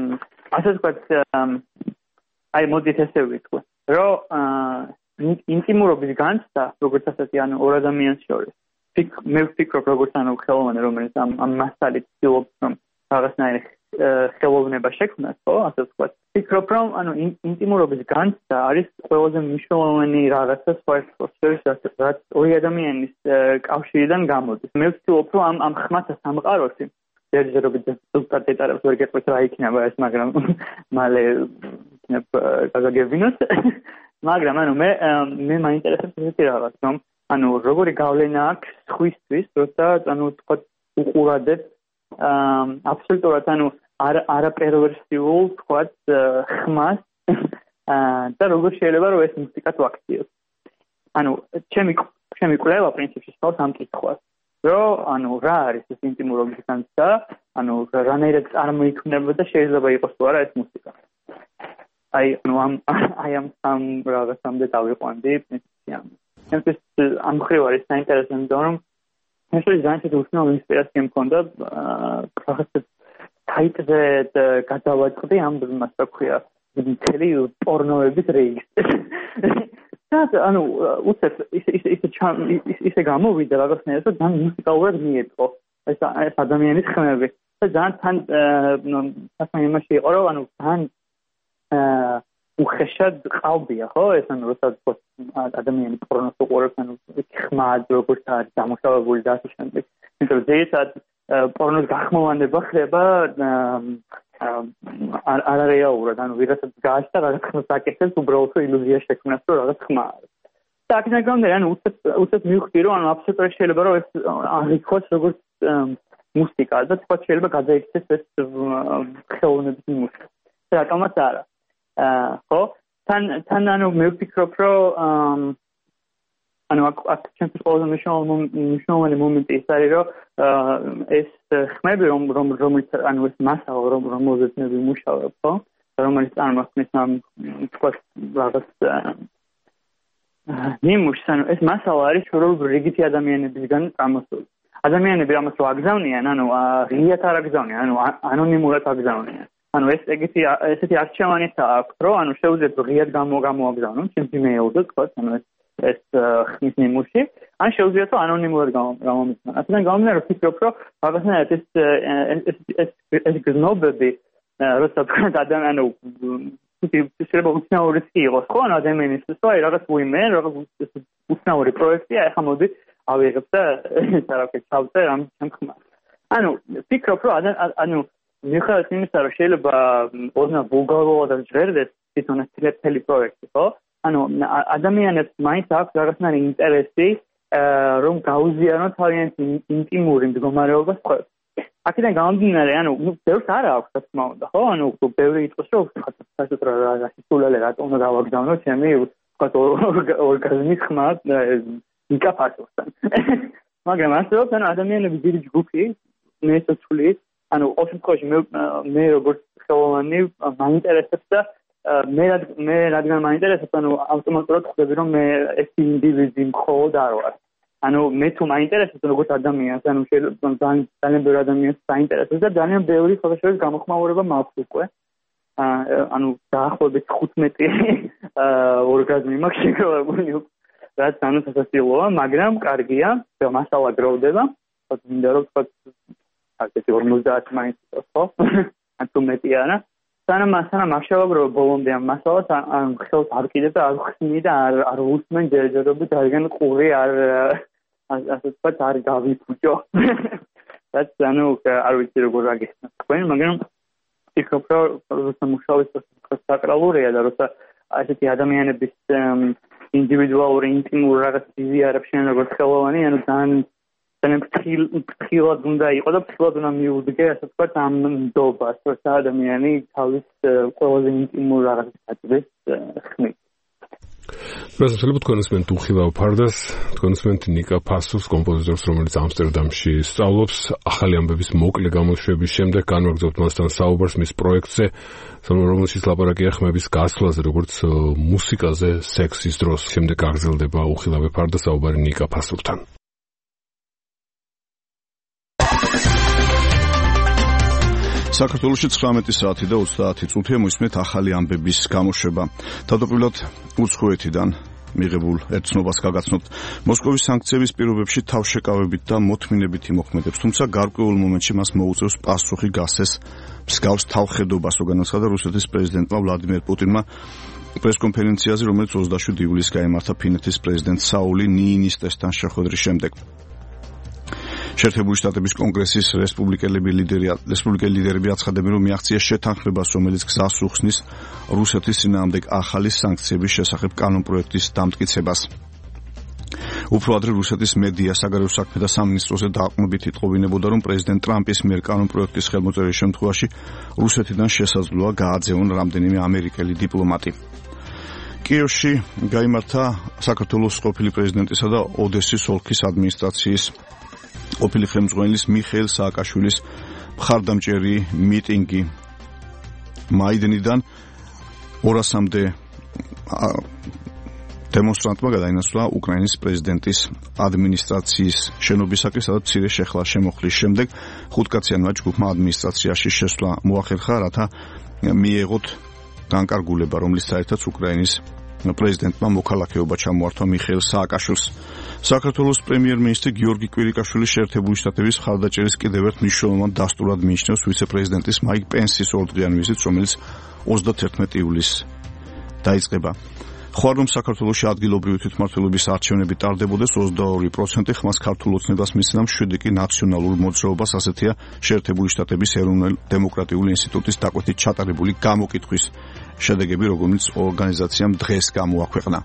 ასე ვთქვათ, აი მოდით ესე ვიტყვი, რომ ინტიმურობის განცდა, როგორც ასეთი, ანუ ორ ადამიანს შორის, მე ვფიქრობ, როგორც ანუ ხელოვანი, რომელიც ამ ამ მასალით ცდილობს, რომ რაღაცნაირი ხელოვნება შექმნას, ხო, ასე ვთქვათ. ვფიქრობ, რომ ანუ ინტიმურობის განცდა არის ყველაზე მნიშვნელოვანი რაღაცა სხვა შორის, რაც ორი ადამიანის კავშირიდან გამოდის. მე ვცდილობ, რომ ამ ამ ხმათა სამყაროში ჯერჯერობით ზუსტად დეტალებს ვერ გეტყვით რა იქნება ეს, მაგრამ მალე იქნებ გაგაგებინოთ. მაგრამ ანუ მე მე მაინტერესებს ესეთი რაღაც, რომ ანუ როგორი გავლენა აქვს სხვისთვის, როცა ანუ თქვა უყურადებ აბსოლუტურად ანუ არ არაპერვერსიულ თქვა ხმას და როგორ შეიძლება რომ ეს მუსიკა თუ აქციოს. ანუ ჩემი ჩემი კვლევა პრინციპში სწავს ამ კითხვას, რომ ანუ რა არის ეს ინტიმურობის განცდა, ანუ რანაირად წარმოიქმნება და შეიძლება იყოს თუ არა ეს მუსიკა. აი ანუ ამ აი ამ სამ რაღაცამდე დავიყვანდი პრინციპში ამ. ჩემთვის ამ ხრივ არის საინტერესო, რომ ეს ძალიან უცნაური ინსპირაცია მქონდა რაღაცა საიტზე გადავაწყდი ამ მას რა ქვია მთელი პორნოების რეესტრი. და ანუ უცებ ისე ისე ისე გამოვიდა რაღაცნაირად, რომ ძალიან მუსიკალურად მიეწყო ეს ეს ადამიანის ხმები. და ძალიან თან ასე იმაში იყო, რომ ანუ ძალიან უხეშად ყალბია, ხო? ეს ანუ როცა ადამიანი პორნოს უყურებს, ანუ ხმა როგორც არის დამუშავებული და ასე შემდეგ. იმიტომ რომ ზეცად პორნოს გახმოვანება ხდება არ არარეალურად, ანუ ვიღაცაც გააჩნდა რაღაც ხმას აკეთებს, უბრალოდ ილუზია შექმნას, რომ რაღაც ხმა არის. და აქედან გამომდინარე, ანუ უცებ უცებ მივხვდი, რომ ანუ აბსოლუტურად შეიძლება რომ ეს აღიქواس როგორც მუსიკა და თქვა შეიძლება გადაიქცეს ეს ხელოვნების მუსიკა. რატომაც არა. ხო? თან თან ანუ მე ვფიქრობ, რომ ანუ აქ ჩემთვის ყველაზე მნიშვნელოვანი მომენტი ის არის, რომ ეს ხმები რომ რომ რომელიც ანუ ეს მასალა რომ რომელზეც მე ვიმუშავებ, ხო? რომელიც წარმოქმნის ამ თქვა რაღაც ნიმუშს, ანუ ეს მასალა არის ჩვეულებრივ რიგითი ადამიანებისგან წამოსული. ადამიანები ამას რო აგზავნიან, ანუ ღიად არ აგზავნიან, ანუ ანონიმურად აგზავნიან. ანუ ეს ეგეთი ესეთი არჩევანიც აქვს, რომ ანუ შეუძლიათ ღიად გამოაგზავნონ ჩემს იმეილზე, თქვა, ანუ ეს ეს ხმის ნიმუში, ან შეუძლიათ რომ ანონიმურად გამომიწვიონ. ასეთან გამომდინარე, რომ ფიქრობ, რომ რაღაცნაირად ეს ეს ეს ეს გზნობები, როცა თქვა ადამიანი, შეიძლება უცნაური იყოს, ხო, ანუ ადამიანისთვის, აი რაღაც უიმე, რაღაც უცნაური პროექტია, ახლა მოდი ავიღებ და ეს არაფერს ჩავწერ ამ ხმას. ანუ ფიქრობ, რომ ანუ მიუხედავად იმისა, რომ შეიძლება ოდნა ვულგარულად ჟღერდეს თვითონ ეს მთელი პროექტი, ხო? ანუ ადამიანებს მაინც აქვს რაღაცნაირი ინტერესი, რომ გაუზიარონ თავიანთი ინტიმური მდგომარეობა სხვებს. აქედან გამომდინარე, ანუ ბევრს არ აქვს, რა თქმა უნდა, ხო? ანუ ბევრი იტყვის, რომ საერთოდ რა სულელე რატომ უნდა გავაგზავნო ჩემი ვთქვათ ორგაზმის ხმა მიკაფასოსთან. მაგრამ ასე რომ ანუ ადამიანების დიდი ჯგუფი მე საცული ანუ ყოველ შემთხვევაში მე მე როგორც ხელოვანი მაინტერესებს და მე მე რადგან მაინტერესებს, ანუ ავტომატურად ხვდები, რომ მე ეს ინდივიდი მხოლოდ არ ვარ. ანუ მე თუ მაინტერესებს როგორც ადამიანს, ანუ შეიძლება ძალიან ბევრი ადამიანს საინტერესებს და ძალიან ბევრი ფოტოშოპის გამოხმაურება მაქვს უკვე. ანუ დაახლოებით ხუთმეტი ორგაზმი მაქვს შეგროვებული, რაც ძალიან სასაცილოა, მაგრამ კარგია, მასალა გროვდება, მინდა რომ თქვა ასეთი ორმოცდაათი მაინც ხო? ან თუ მეტი არა. სანამ სანამ აღშევაგროვებ ბოლომდე ამ მასალას, ან ხელს არ კიდე და არ ხსნი და არ არ უსმენ ჯერჯერობით არგან ყური არ ასე ვთქვათ არ გავიფუჭო. რაც ანუ არ ვიცი როგორ აგიხსნა თქვენ, მაგრამ ფიქრობ, რომ როცა მუშაობთ საკრალურია და როცა ასეთი ადამიანების ინდივიდუალური ინტიმური რაღაც იზიარებს შენ როგორც ხელოვანი, ანუ ძალიან ძალიან ფრთხილად უნდა იყო და ფრთხილად უნდა მიუდგე, ასე ვთქვათ, ამ ნდობას, როცა ადამიანი თავის ყველაზე ინტიმურ რაღაცას აწვდის ხმით. Просто შეიძლება თქვენ უსმენთ უხილავ ფარდას, თქვენ უსმენთ ნიკა ფასუს, კომპოზიტორს, რომელიც ამსტერდამში სწავლობს, ახალი ამბების მოკლე გამოშვების შემდეგ განვაგრძობთ მასთან საუბარს მის პროექტზე, რომელშიც ლაპარაკია ხმების გასვლაზე, როგორც მუსიკაზე, სექსის დროს. შემდეგ გაგრძელდება უხილავ ფარდა საუბარი ნიკა ფასურთან. საქართველოში ცხრამეტი საათი და ოცდაათი წუთია მოისმენთ ახალი ამბების გამოშვება. თავდაპირველად უცხოეთიდან მიღებულ ერთცნობას გაგაცნობთ მოსკოვის სანქციების პირობებში თავშეკავებით და მოთმინებითი მოქმედებს, თუმცა გარკვეულ მომენტში მას მოუწევს პასუხი გასცეს მსგავს თავხედობას, განაცხადა რუსეთის პრეზიდენტმა ვლადიმერ პუტინმა პრესკონფერენციაზე, რომელიც ოცდაშვიდი ივლისს გაიმართა ფინეთის პრეზიდენტ საული ნიინისტესთან შეხვედრის შემდეგ. შეერთებული შტატების კონგრესის რესპუბლიკელები ლიდერი რესპუბლიკელი ლიდერები აცხადებენ, რომ მიაღწია შეთანხმებას, რომელიც გზას უხსნის რუსეთის წინააღმდეგ ახალი სანქციების შესახებ კანონპროექტის დამტკიცებას. უფრო ადრე რუსეთის მედია საგარეო საქმეთა სამინისტროზე დაყრდნობით იტყობინებოდა, რომ პრეზიდენტ ტრამპის მიერ კანონპროექტის ხელმოწერის შემთხვევაში რუსეთიდან შესაძლოა გააძევონ რამდენიმე ამერიკელი დიპლომატი. კიევში გაიმართა საქართველოს ყოფილი პრეზიდენტისა და ოდესის ოლქის ადმინისტრაციის ყოფილი ხელმძღვანელის მიხეილ სააკაშვილის მხარდამჭერი მიტინგი. მაიდანიდან ორასამდე დემონსტრანტმა გადაინაცვლა უკრაინის პრეზიდენტის ადმინისტრაციის შენობისაკენ, სადაც მცირე შეხლა შემოხლის შემდეგ ხუთკაციანმა ჯგუფმა ადმინისტრაციაში შესვლა მოახერხა, რათა მიეღოთ განკარგულება, რომლის საერთოდ უკრაინის პრეზიდენტმა მოქალაქეობა ჩამოართვა მიხეილ სააკაშვილს. საქართველოს პრემიერ-მინისტრი გიორგი კვირიკაშვილი შეერთებული შტატების მხარდაჭერის კიდევ ერთ მნიშვნელოვან დასტურად მიიჩნევს ვიცე-პრეზიდენტის მაიკ პენსის ორდღიანი ვიზიტს, რომელიც ოცდათერთმეტი ივლისს დაიწყება. ხوار რომ საქართველოში ადგილობრივი თვითმმართველობის არჩევნები ტარდებოდეს, ოცდაორი პროცენტი ხმას ქართულ ოცნებას მისცემ, შვიდი კი ნაციონალურ მოძრაობას, ასეთია შეერთებული შტატების ეროვნულ-დემოკრატიული ინსტიტუტის დაკვეთით ჩატარებული გამოკითხვის შედეგები, რომელიც ორგანიზაციამ დღეს გამოაქვეყნა.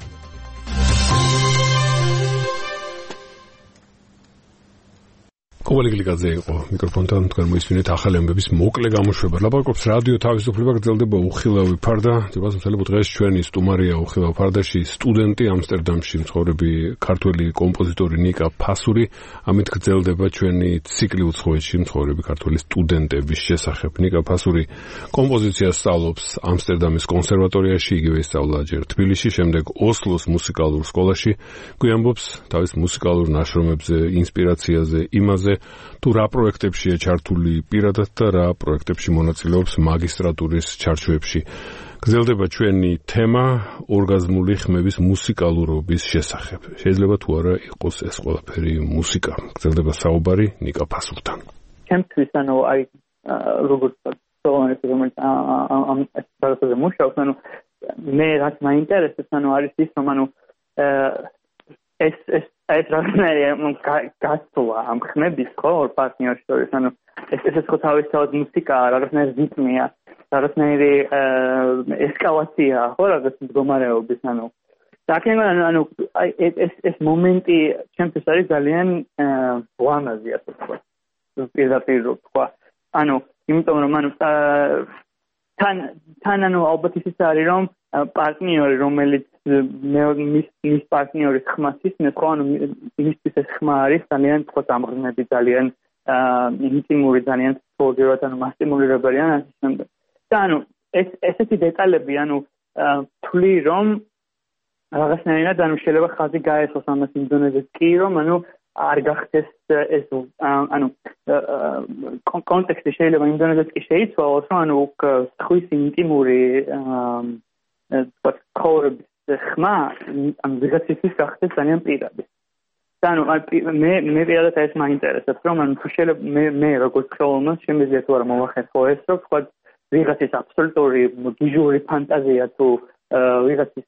კოვალიგლიკაძე იყო მიკროფონთან, თქვენ მოისმინეთ ახალი ამბების მოკლე გამოშვება. ლაპარაკობს რადიო თავისუფლება, გრძელდება უხილავი ფარდა. ძებასმცელებო დღეს ჩვენი სტუმარია უხილავ ფარდაში სტუდენტი ამსტერდამში მცხოვრები ქართველი კომპოზიტორი ნიკა ფასური. ამით გრძელდება ჩვენი ციკლი უცხოეთში მცხოვრები ქართველი სტუდენტების შესახებ. ნიკა ფასური კომპოზიციას სწავლობს ამსტერდამის კონსერვატორიაში, იგივე სწავლა ჯერ თბილისში, შემდეგ ოსლოს მუსიკალურ სკოლაში. გვიამბობს თავის მუსიკალურ ნაშრომებზე, ინსპირაციაზე, იმაზე თუ რა პროექტებშია ჩართული პირადად და რა პროექტებში მონაწილეობს მაგისტრატურის ჩარჩოებში. გრძელდება ჩვენი თემა ორგაზმული ხმების მუსიკალურობის შესახებ. შეიძლება თუ არა იყოს ეს ყველაფერი მუსიკა. გრძელდება საუბარი ნიკა ფასურთან. ჩემთვის ანუ აი როგორც სწავლობთ, რომელიც ამ სპეციალურ მუშაობს, ანუ მე რაც მაინტერესებს, ანუ არის ის, რომ ანუ ეს ეს ეს რაღაცნაირი გასწვლა ამ ხმების ხო ორ პარტნიორს შორის, ანუ ეს ეს ხო თავისთავად მუსიკაა, რაღაცნაირი რიტმია, რაღაცნაირი ესკალაცია ხო რაღაც მდგომარეობის, ანუ საკენგან ანუ ეს ეს მომენტი ჩემთვის არის ძალიან ლამაზი, ასე ვთქვათ. პირდაპირ თქვა. ანუ იმიტომ რომ ანუ თან თან ანუ ალბათ ისიც არის რომ პარტნიორი, რომელიც მის მის პარტნიორის ხმას ისმის, ხო ანუ მისთვის ეს ხმა არის ძალიან თქვა ამღრნები, ძალიან ინტიმური, ძალიან ფორდერად ანუ მასტიმულირებელი ან ასე შემდეგ. და ანუ ეს ესეთი დეტალები ანუ თვლი რომ რაღაცნაირად ანუ შეიძლება ხაზი გაესოს ამას იმ დონეზე კი რომ ანუ არ გახდეს ეს ანუ კონტექსტი შეიძლება იმ დონეზე კი შეიცვალოს, რომ ანუ ხვის ინტიმური თქვა ცხოვრების ხმა ამ ვიღაცისთვის გახდეს ძალიან პირადი. და ანუ მე მე პირადად ეს მაინტერესებს, რომ ანუ თუ შეიძლება მე მე როგორც ხელოვანს შემიძლია თუ არა მოვახერხო ეს, რომ თქვა ვიღაცის აბსოლუტური გიჟური ფანტაზია თუ ვიღაცის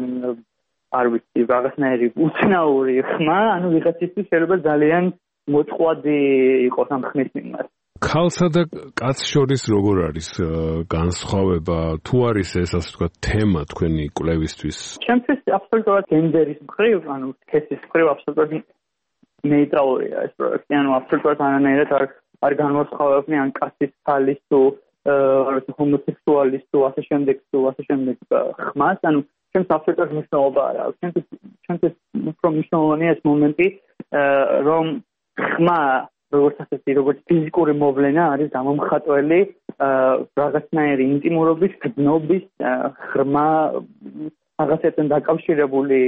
არ ვიცი რაღაცნაირი უცნაური ხმა, ანუ ვიღაცისთვის შეიძლება ძალიან მოწყვლადი იყოს ამ ხმის მიმართ. ქალსა და კაცს შორის როგორ არის განსხვავება, თუ არის ეს ასე ვთქვათ თემა თქვენი კვლევისთვის? ჩემთვის აბსოლუტურად გენდერის მხრივ, ანუ სქესის მხრივ აბსოლუტურად ნეიტრალურია ეს პროექტი, ანუ აბსოლუტურად არანაირად არ არ განვასხვავებენ ან კაცის ქალის თუ ჰომოსექსუალის თუ ასე შემდეგ თუ ასე შემდეგ ხმას, ანუ ჩემს აბსოლუტურად მნიშვნელობა არ აქვს. ჩემთვის ჩემთვის უფრო მნიშვნელოვანია ეს მომენტი, რომ ხმა როგორც ასეთი, როგორც ფიზიკური მოვლენა არის გამომხატველი რაღაცნაირი ინტიმურობის, გრძნობის, ღრმა რაღაცებთან დაკავშირებული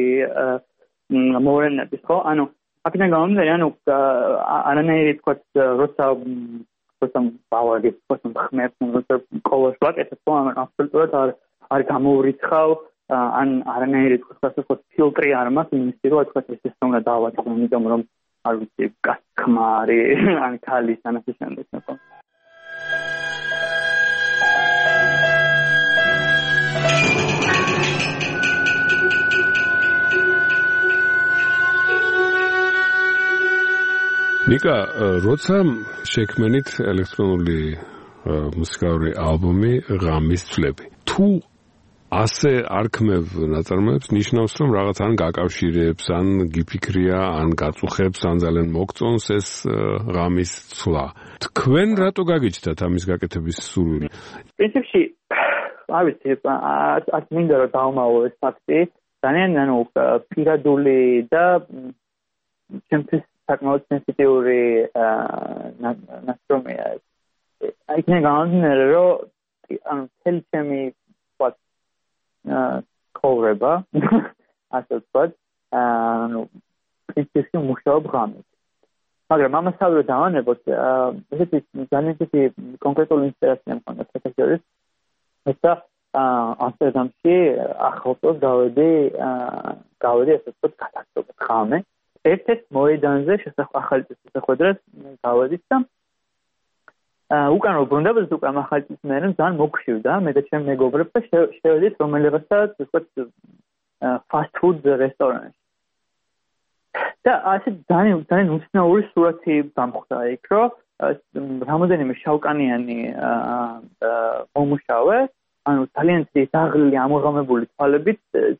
მოვლენების, ხო? ანუ აქედან გამომდინარე, ანუ არანაირი თქვა, როცა უბრალოდ ბავშვი უბრალოდ ხმებს უბრალოდ ყოველს ვაკეთებ ხო ამ აბსოლუტურად არ არ გამოვრიცხავ ან არანაირი თქვა ფილტრი არ მაქვს იმის რომ თქვა ეს ეს უნდა დავაწყო იმიტომ რომ არ ვიცი კაცხმარი ან ქალის ან ასე შემდეგ ხო ნიკა, როცა შექმენით ელექტრონული მუსიკალური ალბომი ღამის წლები. თუ ასე არქმევ ნაწარმოებს ნიშნავს რომ რაღაც ან გაკავშირებს, ან გიფიქრია, ან გაწუხებს, ან ძალიან მოგწონს ეს ღამის ცვლა. თქვენ რატო გაგიჩნდათ ამის გაკეთების სურვილი? პრინციპში არ ვიცი, არ მინდა რომ დავმაო ეს ფაქტი. ძალიან ანუ პირადული და ჩემთვის საკმაოდ სენსიტიური ნასტრომია. იქნებ გამომდინარე, რომ ანუ თელი ჩემი ვთქვათ ცხოვრება, ასე ვთქვათ, ანუ პრინციპში მუშაობ ღამით. მაგრამ ამასავე რომ დავანებოთ, ესეთი ძალიან ისეთი კონკრეტული ინტერესია მქონდა საქართველოს. ესა ამსტერდამში ახალწლს გავედი, გავედი ასე ვთქვათ გასართობად ღამე. ერთ-ერთ მოედანზე ახალი წლის შესახვედრად გავედით და უკან რო ბრუნდებოდით უკან ახალი წლის მერე ძალიან მოგხივდა მე და ჩემი მეგობრები და შევედით რომელიღაცა ვთქვათ fast food რესტორანში და ასე ძალიან ძალიან უცნაური სურათი დამხვდა იქ რომ რამოდენიმე შავკანიანი მომუშავე ანუ ძალიან ძაღლი ამოღამებული თვალებით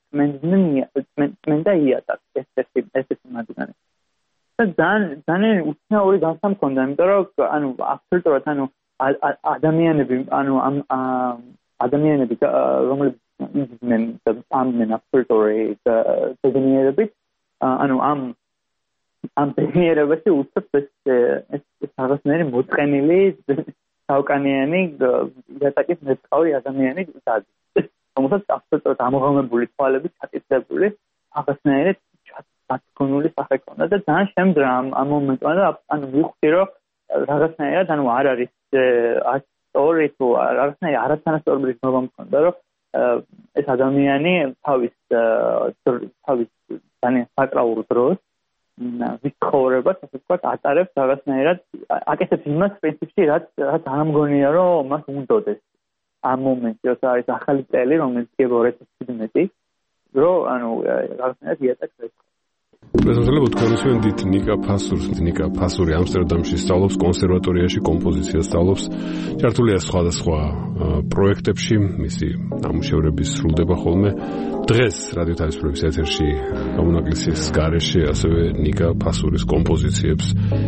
წმენდა იატაკს ეს-ერთი ეს-ერთი მათგანი. და ძალიან ძალიან უცნაური განსა მქონდა, იმიტომ რომ ანუ აბსოლუტურად ანუ ადამიანები ანუ ამ ადამიანები რომლებიც იძმენ და ამენ აბსოლუტური ბედნიერებით ანუ ამ ამ ბედნიერებაში უცებ ეს ეს რაღაცნაირი მოწყენილი შავკანიანი იატაკის მეწყავი ადამიანი დადის. რომელსაც აბსოლუტურად ამოღამებული თვალებით ჩაკეთებული აღასნაირად ჩათქმული სახე ქონდა და ძალიან შემდგარ ამ ამ მომენტმა და ანუ ვიხდი რომ რაღაცნაირად ანუ არ არის ასწორი თუ რაღაცნაირად არათანასწორობის ნორმა მქონდა რომ ეს ადამიანი თავის თავის ძალიან საკრაულ დროს ვის ცხოვრებას ასე ვთქვათ ატარებს რაღაცნაირად აკეთებს იმას პრინციპში რაც რაც არ მგონია რომ მას უნდოდეს ამ მომენტში როცა არის ახალი წელი რომელიც გებორ ერთ წლით რომ ანუ რაღაცნაირად იატაკს პრეზენტებო თქვენ ვსვენდით ნიკა ფასურს ნიკა ფასური ამსტერდამში სწავლობს კონსერვატორიაში კომპოზიციას სწავლობს ჩართულია სხვადასხვა პროექტებში მისი ნამუშევრები სრულდება ხოლმე დღეს რადიო თავისუფლების ეთერში გამონაკლისის გარეშე ასევე ნიკა ფასურის კომპოზიციებს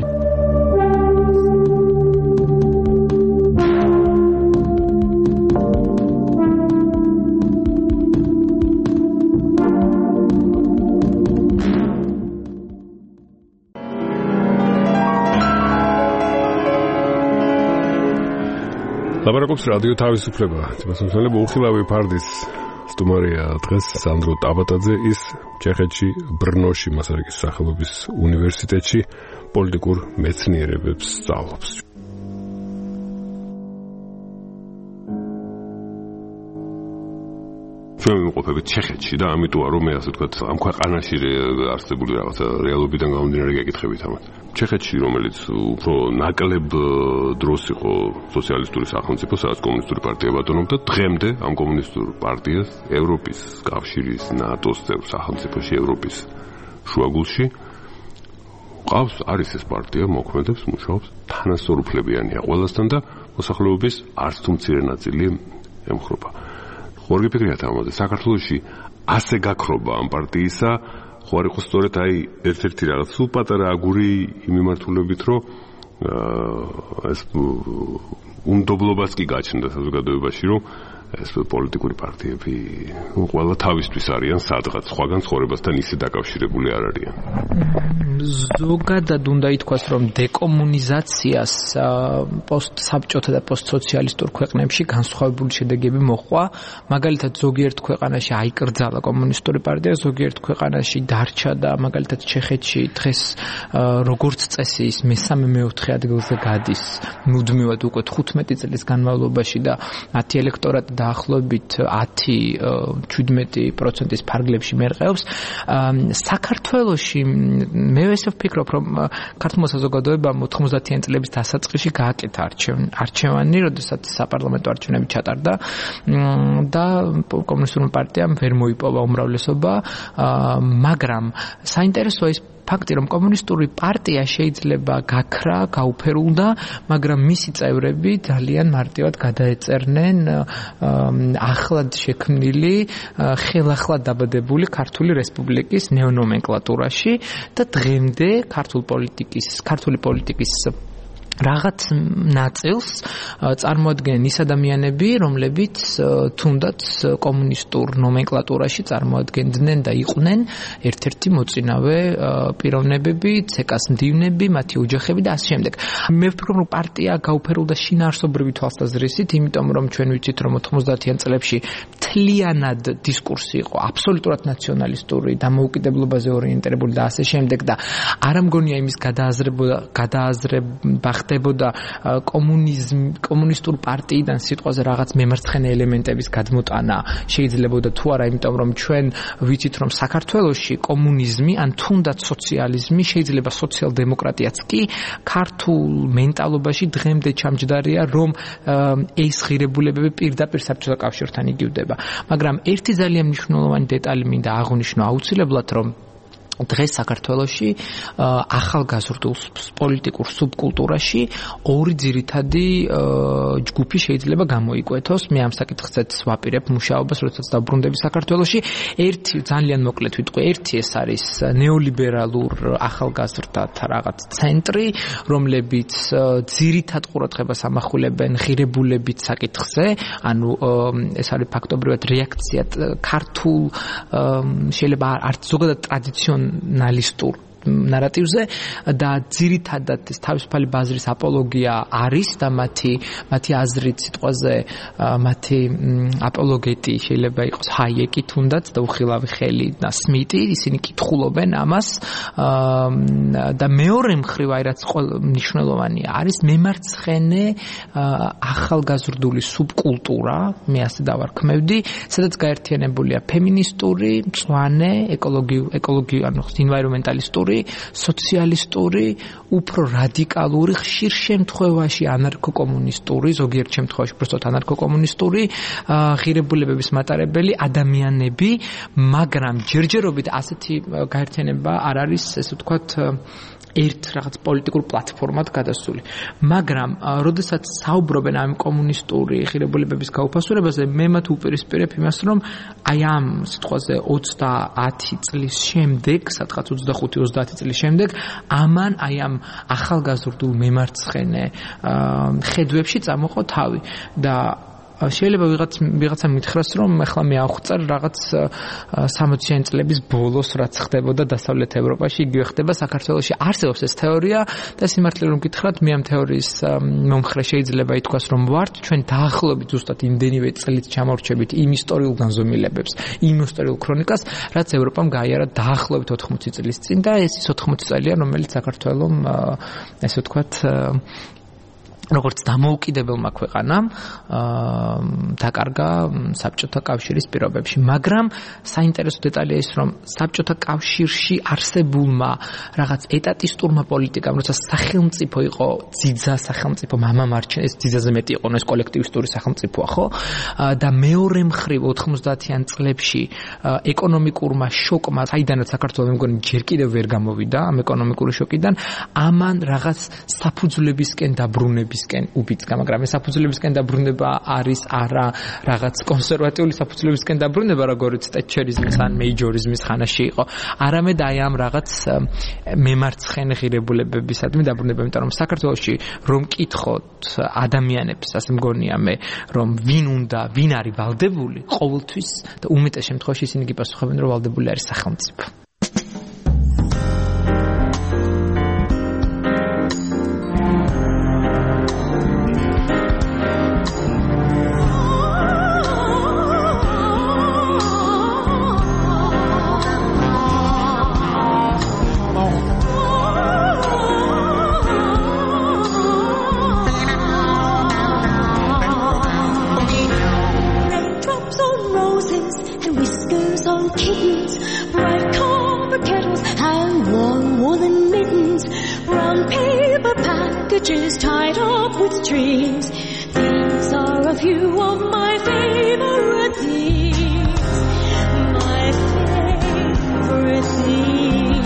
ლაბარაკობს რადიო თავისუფლება. თემასმოწმელებო უხილავი ფარდის სტუმარია დღეს სანდრო ტაბატაძე ის ჩეხეთში ბრნოში მასარიკის სახელობის უნივერსიტეტში პოლიტიკურ მეცნიერებებს სწავლობს. ჩვენ ვიმყოფებით ჩეხეთში და ამიტომა რომ მე ასე ვთქვათ ამ ქვეყანაში არსებული რაღაცა რეალობიდან გამომდინარე გეკითხებით ამას. ჩეხეთში რომელიც უფრო ნაკლებ დროს იყო სოციალისტური სახელმწიფო, სადაც კომუნისტური პარტია ბატონობდა, დღემდე ამ კომუნისტურ პარტიას ევროპის კავშირის, ნატოს წევრ სახელმწიფოში, ევროპის შუაგულში ყავს არის ეს პარტია, მოქმედებს, მუშაობს, თანასწორუფლებიანია ყველასთან და მოსახლეობის არც თუ მცირე ნაწილი ემხრობა. ხო არ გიფიქრიათ ამაზე, საქართველოში ასე გაქრობა ამ პარტიისა ხო არ იყო სწორედ აი ერთ-ერთი რაღაც სულ პატარა აგური იმ მიმართულებით რომ ეს უნდობლობას კი გაჩნდა საზოგადოებაში რომ ეს პოლიტიკური პარტიები ყველა თავისთვის არიან სადღაც, სხვაგან ცხოვრებასთან ისე დაკავშირებული არ არიან. ზოგადად უნდა ითქვას, რომ დეკომუნიზაციას პოსტსაბჭოთა და პოსტსოციალისტურ ქვეყნებში განსხვავებული შედეგები მოჰყვა. მაგალითად, ზოგიერთ ქვეყანაში აიკრძალა კომუნისტური პარტია, ზოგიერთ ქვეყანაში დარჩა და მაგალითად ჩეხეთში დღეს როგორც წესი ის მესამე მეოთხე ადგილზე გადის მუდმივად უკვე თხუთმეტი წლის განმავლობაში და მათი ელექტორატი დაახლოებით ათი შვიდმეტი პროცენტის ფარგლებში მერყეობს. საქართველოში მე ესე ვფიქრობ, რომ ქართულმა საზოგადოებამ ოთხმოცდათიან წლების დასაწყისში გააკეთა არჩევანი, როდესაც საპარლამენტო არჩევნები ჩატარდა და კომუნისტურმა პარტიამ ვერ მოიპოვა უმრავლესობა, მაგრამ საინტერესოა ის ფაქტი, რომ კომუნისტური პარტია შეიძლება გაქრა, გაუფერულდა, მაგრამ მისი წევრები ძალიან მარტივად გადაეწერნენ ახლად შექმნილი, ხელახლად დაბადებული ქართული რესპუბლიკის ნეონომენკლატურაში და დღემდე ქართული პოლიტიკის, ქართული პოლიტიკის რაღაც ნაწილს წარმოადგენენ ის ადამიანები, რომლებიც თუნდაც კომუნისტურ ნომენკლატურაში წარმოადგენდნენ და იყვნენ ერთ-ერთი მოწინავე პიროვნებები, ცეკას მდივნები, მათი ოჯახები და ასე შემდეგ. მე ვფიქრობ, რომ პარტია გაუფერულდა შინაარსობრივი თვალსაზრისით, იმიტომ რომ ჩვენ ვიცით, რომ ოთხმოცდათიან წლებში მთლიანად დისკურსი იყო აბსოლუტურად ნაციონალისტური, დამოუკიდებლობაზე ორიენტირებული და ასე შემდეგ და არ ამგონია იმის გადააზრება გადააზრება ხდებოდა კომუნიზმ კომუნისტურ პარტიიდან სიტყვაზე რაღაც მემარცხენე ელემენტების გადმოტანა შეიძლებოდა თუ არა, იმიტომ რომ ჩვენ ვიცით, რომ საქართველოში კომუნიზმი ან თუნდაც სოციალიზმი, შეიძლება სოციალ-დემოკრატიაც კი ქართულ მენტალობაში დღემდე ჩამჯდარია, რომ ეს ღირებულებები პირდაპირ საბჭოთა კავშირთან იგივდება. მაგრამ ერთი ძალიან მნიშვნელოვანი დეტალი მინდა აღვნიშნო აუცილებლად, რომ დღეს საქართველოში ახალგაზრდულ პოლიტიკურ სუბკულტურაში ორი ძირითადი ჯგუფი შეიძლება გამოიკვეთოს. მე ამ საკითხზეც ვაპირებ მუშაობას, როდესაც დავბრუნდები საქართველოში. ერთი ძალიან მოკლედ ვიტყვი, ერთი ეს არის ნეოლიბერალურ ახალგაზრდათა რაღაც ცენტრი, რომლებიც ძირითად ყურადღებას ამახვილებენ ღირებულებით საკითხზე, ანუ ეს არის ფაქტობრივად რეაქცია ქართულ შეიძლება არც ზოგადად ტრადიციონალურ ნალისტურ ნარატივზე და ძირითადად ეს თავისუფალი ბაზრის აპოლოგია არის და მათი მათი აზრით სიტყვაზე მათი აპოლოგეტი შეიძლება იყოს ჰაიეკი თუნდაც და უხილავი ხელი და სმიტი, ისინი კითხულობენ ამას და მეორე მხრივ აი რაც მნიშვნელოვანია არის მემარცხენე ახალგაზრდული სუბკულტურა, მე ასე დავარქმევდი, სადაც გაერთიანებულია ფემინისტური, მწვანე, ეკოლოგიური ეკოლოგიური ანუ ინვაირომენტალისტური, სოციალისტური, უფრო რადიკალური, ხშირ შემთხვევაში ანარქო-კომუნისტური, ზოგიერთ შემთხვევაში უბრალოდ ანარქო-კომუნისტური ღირებულებების მატარებელი ადამიანები, მაგრამ ჯერჯერობით ასეთი გაერთიანება არ არის, ესე ვთქვათ, ერთ რაღაც პოლიტიკურ პლატფორმად გადასული. მაგრამ, როდესაც საუბრობენ ამ კომუნისტური ღირებულებების გაუფასურებაზე, მე მათ უპირისპირებ იმას, რომ აი ამ სიტყვაზე ოცდაათი წლის შემდეგ, სადღაც ოცდახუთი ოცდაათი წლის შემდეგ, ამან აი ამ ახალგაზრდულ მემარცხენე ხედვებში წამოყო თავი და შეიძლება ვიღაც ვიღაცა მითხრას, რომ ახლა მე ავხვწარ რაღაც სამოციანი წლების ბოლოს რაც ხდებოდა დასავლეთ ევროპაში, იგივე ხდება საქართველოში. არსებობს ეს თეორია და სიმართლე რომ გითხრათ, მე ამ თეორიის მომხრე შეიძლება ითქვას, რომ ვართ, ჩვენ დაახლოებით ზუსტად იმდენივე წლით ჩამორჩებით იმ ისტორიულ განზომილებებს, იმ ისტორიულ ქრონიკას, რაც ევროპამ გაიარა დაახლოებით ოთხმოცი წლის წინ და ეს ის ოთხმოცი წელია, რომელიც საქართველომ ესე ვთქვათ როგორც დამოუკიდებელმა ქვეყანამ დაკარგა საბჭოთა კავშირის პირობებში. მაგრამ საინტერესო დეტალია ის, რომ საბჭოთა კავშირში არსებულმა რაღაც ეტატისტურმა პოლიტიკამ, როცა სახელმწიფო იყო ძიძა სახელმწიფო, მამამ არჩენა, ეს ძიძაზე მეტი იყო, ეს კოლექტივისტური სახელმწიფოა, ხო? და მეორე მხრივ ოთხმოცდაათიან წლებში ეკონომიკურმა შოკმა, საიდანაც საქართველოს მე მგონი ჯერ კიდევ ვერ გამოვიდა ამ ეკონომიკური შოკიდან, ამან რაღაც საფუძვლებისკენ დაბრუნების საფუძვლებისკენ უბიძგა, მაგრამ ეს საფუძვლებისკენ დაბრუნება არის არა რაღაც კონსერვატიული საფუძვლებისკენ დაბრუნება, როგორც ტეტჩერიზმის ან მეიჯორიზმის ხანაში იყო, არამედ აი ამ რაღაც მემარცხენე ღირებულებებისადმი დაბრუნება, იმიტომ რომ საქართველოში რომ კითხოთ ადამიანებს, ასე მგონია მე, რომ ვინ უნდა, ვინ არის ვალდებული, ყოველთვის და უმეტეს შემთხვევაში ისინი გიპასუხებენ, რომ ვალდებული არის სახელმწიფო. Tied up with strings. These are a few of my favorite things. My favorite things.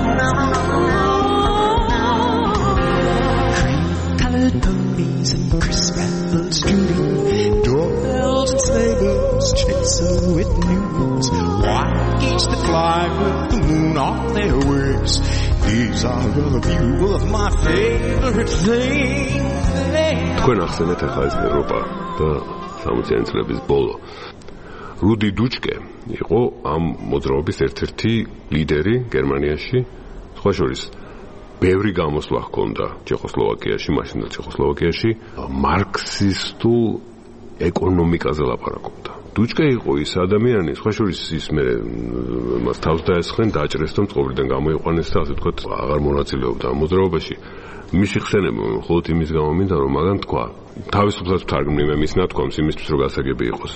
Cream-colored ponies and crisp apples strewn. Doorbells and sleigh bells chasing with news. White geese that fly with the moon on their wings. These are a few of my favorite things. თქვენ ახსენეთ ახლა ეს ევროპა და სამოციანი წლების ბოლო. რუდი დუჩკე იყო ამ მოძრაობის ერთ-ერთი ლიდერი გერმანიაში. სხვა შორის ბევრი გამოსვლა ჰქონდა ჩეხოსლოვაკიაში, მაშინდელ ჩეხოსლოვაკიაში მარქსისტულ ეკონომიკაზე ლაპარაკობდა. დუჩკე იყო ის ადამიანი, სხვა შორის ის მე მას თავს დაესხნენ, დაჭრეს და მწყობრიდან გამოიყვანეს და ასე ვთქვათ, აღარ მონაწილეობდა ამ მოძრაობაში. მისი ხსენება მხოლოდ იმის გამო მინდა რომ მაგან თქვა, თავისუფლად ვთარგმნი მის ნათქვამს იმისთვის რომ გასაგები იყოს.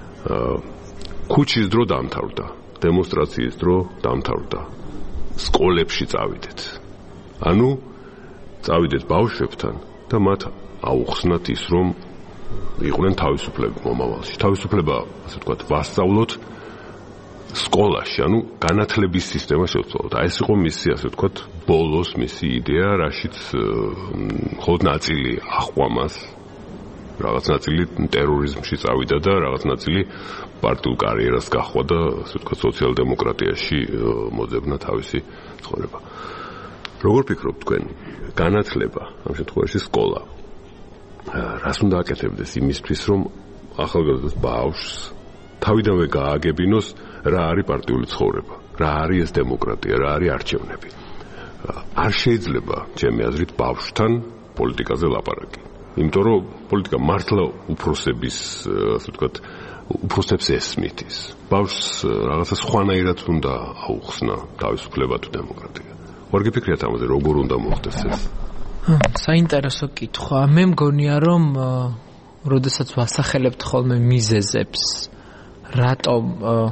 ქუჩის დრო დამთავრდა, დემონსტრაციის დრო დამთავრდა. სკოლებში წავიდეთ. ანუ წავიდეთ ბავშვებთან და მათ აუხსნათ ის რომ იყვნენ თავისუფლები მომავალში. თავისუფლება, ასე ვთქვათ, ვასწავლოთ სკოლაში, ანუ განათლების სისტემა შევცვალოთ. აი ეს იყო მისი, ასე ვთქვათ, ბოლოს მისი იდეა, რაშიც მხოლოდ ნაწილი ახვამას, რაღაც ნაწილი ტერორიზმში წავიდა და რაღაც ნაწილი პარტიულ კარიერას გაჰყვა და, ასე ვთქვათ, სოციალ-დემოკრატიაში მოძებნა თავისი ცხოვრება. როგორ ფიქრობთ თქვენ, განათლება, ამ შემთხვევაში სკოლა რას უნდა აკეთებდეს იმისთვის, რომ ახალგაზრდა ბავშვს თავიდანვე გააგებინოს რა არის პარტიული ცხოვრება, რა არის ეს დემოკრატია, რა არის არჩევნები. არ შეიძლება, ჩემი აზრით, ბავშვთან პოლიტიკაზე ლაპარაკი. იმიტომ რომ პოლიტიკა მართლა უფროსების, ასე ვთქვათ, უფროსებს ესმით ის. ბავშვს რაღაცა სხვანაირად უნდა აუხსნა თავისუფლება თუ დემოკრატია. ვარ გიფიქრეთ ამაზე, როგორ უნდა მოხდეს ეს? საინტერესო კითხვა. მე მგონია რომ როდესაც ვასახელებთ ხოლმე მიზეზებს, რატომ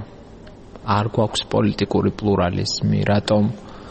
არ გვაქვს პოლიტიკური პლურალიზმი, რატომ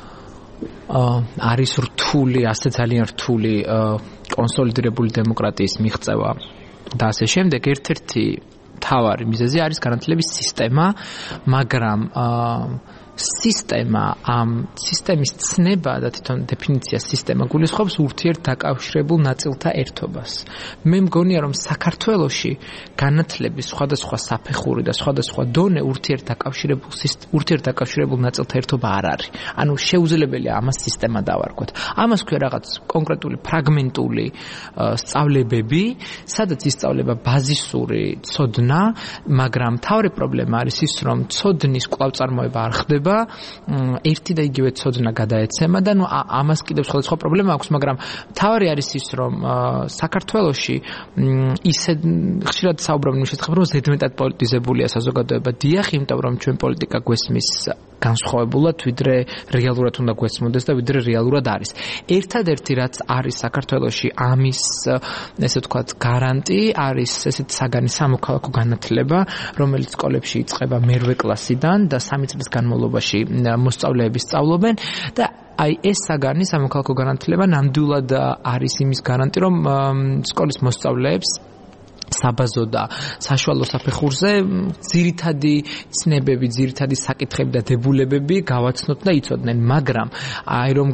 არის რთული, ასე ძალიან რთული კონსოლიდირებული დემოკრატიის მიღწევა და ასე შემდეგ, ერთ-ერთი მთავარი მიზეზი არის განათლების სისტემა, მაგრამ სისტემა, ამ სისტემის ცნება და თვითონ დეფინიცია სისტემა გულისხმობს ურთიერთდაკავშირებულ ნაწილთა ერთობას. მე მგონია რომ საქართველოში განათლების სხვადასხვა საფეხური და სხვადასხვა დონე ურთიერთდაკავშირებულ ურთიერთდაკავშირებულ ნაწილთა ერთობა არ არის. ანუ შეუძლებელია ამას სისტემა დავარქვათ. ამას ქვია რაღაც კონკრეტული ფრაგმენტული სწავლებები, სადაც ისწავლება ბაზისური ცოდნა, მაგრამ მთავარი პრობლემა არის ის, რომ ცოდნის კვლავწარმოება არ ხდება. ერთი და იგივე ცოდნა გადაეცემა და ნუ ამას კიდევ სხვადასხვა პრობლემა აქვს, მაგრამ თავარი არის ის, რომ საქართველოში ისე ხშირად საუბრობენ იმ შესახებ, რომ ზედმეტად პოლიტიზებულია საზოგადოება. დიახ, იმიტომ რომ ჩვენ პოლიტიკა გვესმის განსხვავებულად, ვიდრე რეალურად უნდა გვესმოდეს და ვიდრე რეალურად არის. ერთადერთი რაც არის საქართველოში ამის, ესე ვთქვათ, გარანტი არის ესეთ საგანი სამოქალაქო განათლება, რომელიც სკოლებში იწყება მერვე კლასიდან და სამი წლის განმავლობაში მოსწავლეები სწავლობენ და აი ეს საგანი სამოქალაქო განათლება ნამდვილად არის იმის გარანტი, რომ სკოლის მოსწავლეებს საბაზო და საშუალო საფეხურზე ძირითადი ცნებები, ძირითადი საკითხები და დებულებები გავაცნოთ და იცოდნენ, მაგრამ აი რომ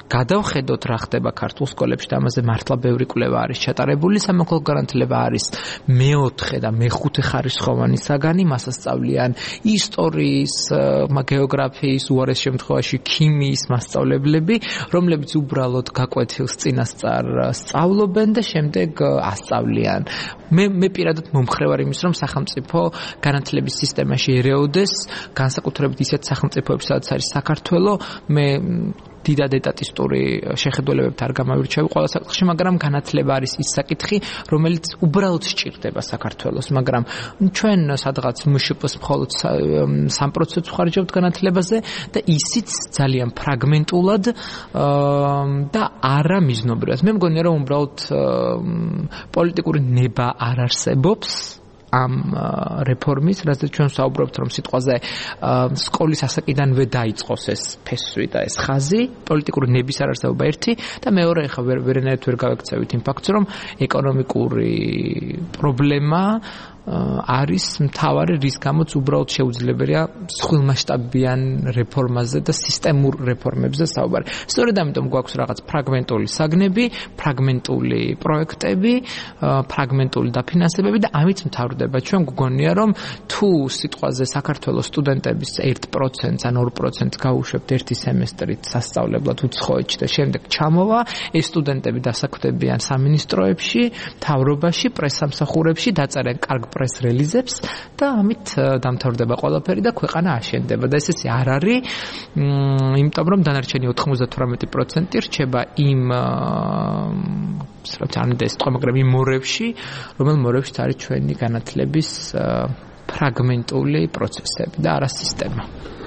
გადავხედოთ რა ხდება ქართულ სკოლებში და ამაზე მართლა ბევრი კვლევა არის ჩატარებული, სამოქალაქო გარანტილება არის მეოთხე და მეხუთე ხარისხოვანი საგანი, მას ასწავლიან ისტორიის, გეოგრაფიის, უარეს შემთხვევაში ქიმიის მასწავლებლები, რომლებიც უბრალოდ გაკვეთილს წინასწარ სწავლობენ და შემდეგ ასწავლიან. მე მე პირადად მომხრე ვარ იმის, რომ სახელმწიფო განათლების სისტემაში ერეოდეს, განსაკუთრებით ისეთ სახელმწიფოებში, სადაც არის საქართველო, მე დიდად ეტატისტური შეხედულებებით არ გამავირჩევი ყველა საკითხში, მაგრამ განათლება არის ის საკითხი, რომელიც უბრალოდ სჭირდება საქართველოს, მაგრამ ჩვენ სადღაც მშპ-ს მხოლოდ სამ პროცენტს ვხარჯავთ განათლებაზე და ისიც ძალიან ფრაგმენტულად და არა მიზნობრივად. მე მგონია, რომ უბრალოდ პოლიტიკური ნება არ არსებობს ამ რეფორმის, რასაც ჩვენ საუბრობთ, რომ სიტყვაზე სკოლის ასაკიდანვე დაიწყოს ეს ფესვი და ეს ხაზი, პოლიტიკური ნების არ არსებობა ერთი და მეორე, ეხლა ვერანაირად ვერ გავექცევით იმ ფაქტს, რომ ეკონომიკური პრობლემა არის მთავარი, რის გამოც უბრალოდ შეუძლებელია მსხვილმასშტაბიან რეფორმაზე და სისტემურ რეფორმებზე საუბარი. სწორედ ამიტომ გვაქვს რაღაც ფრაგმენტული საგნები, ფრაგმენტული პროექტები, ფრაგმენტული დაფინანსებები და ამით მთავრდება. ჩვენ გვგონია, რომ თუ სიტყვაზე საქართველოს სტუდენტების ერთ პროცენტს ან ორ პროცენტს გაუშვებთ ერთი სემესტრით სასწავლებლად უცხოეთში და შემდეგ ჩამოვა, ეს სტუდენტები დასაქმდებიან სამინისტროებში, მთავრობაში, პრესსამსახურებში, დაწერენ კარგ პრეს რელიზებს და ამით დამთავრდება ყველაფერი და ქვეყანა აშენდება და ეს ესე არ არის, იმიტომ რომ დანარჩენი ოთხმოცდათვრამეტი პროცენტი რჩება იმ სტრატეგიულ ეს თქო, მაგრამ იმ მორევში, რომელ მორევშიც არის ჩვენი განათლების ფრაგმენტული პროცესები და არა სისტემა.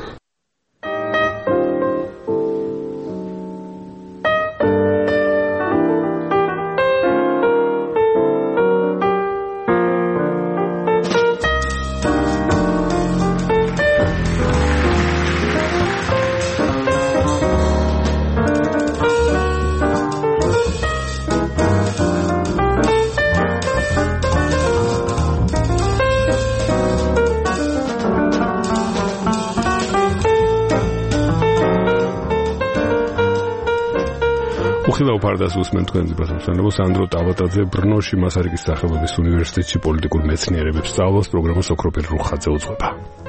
ხილავ ფარდას უსმენ თქვენ ძებასმსვენებო სანდრო ტავატაძე ბრნოში მასარიკის სახელობის უნივერსიტეტში პოლიტიკურ მეცნიერებებს სწავლობს, პროგრამას ოქროპირ რუხაძე უძღვება.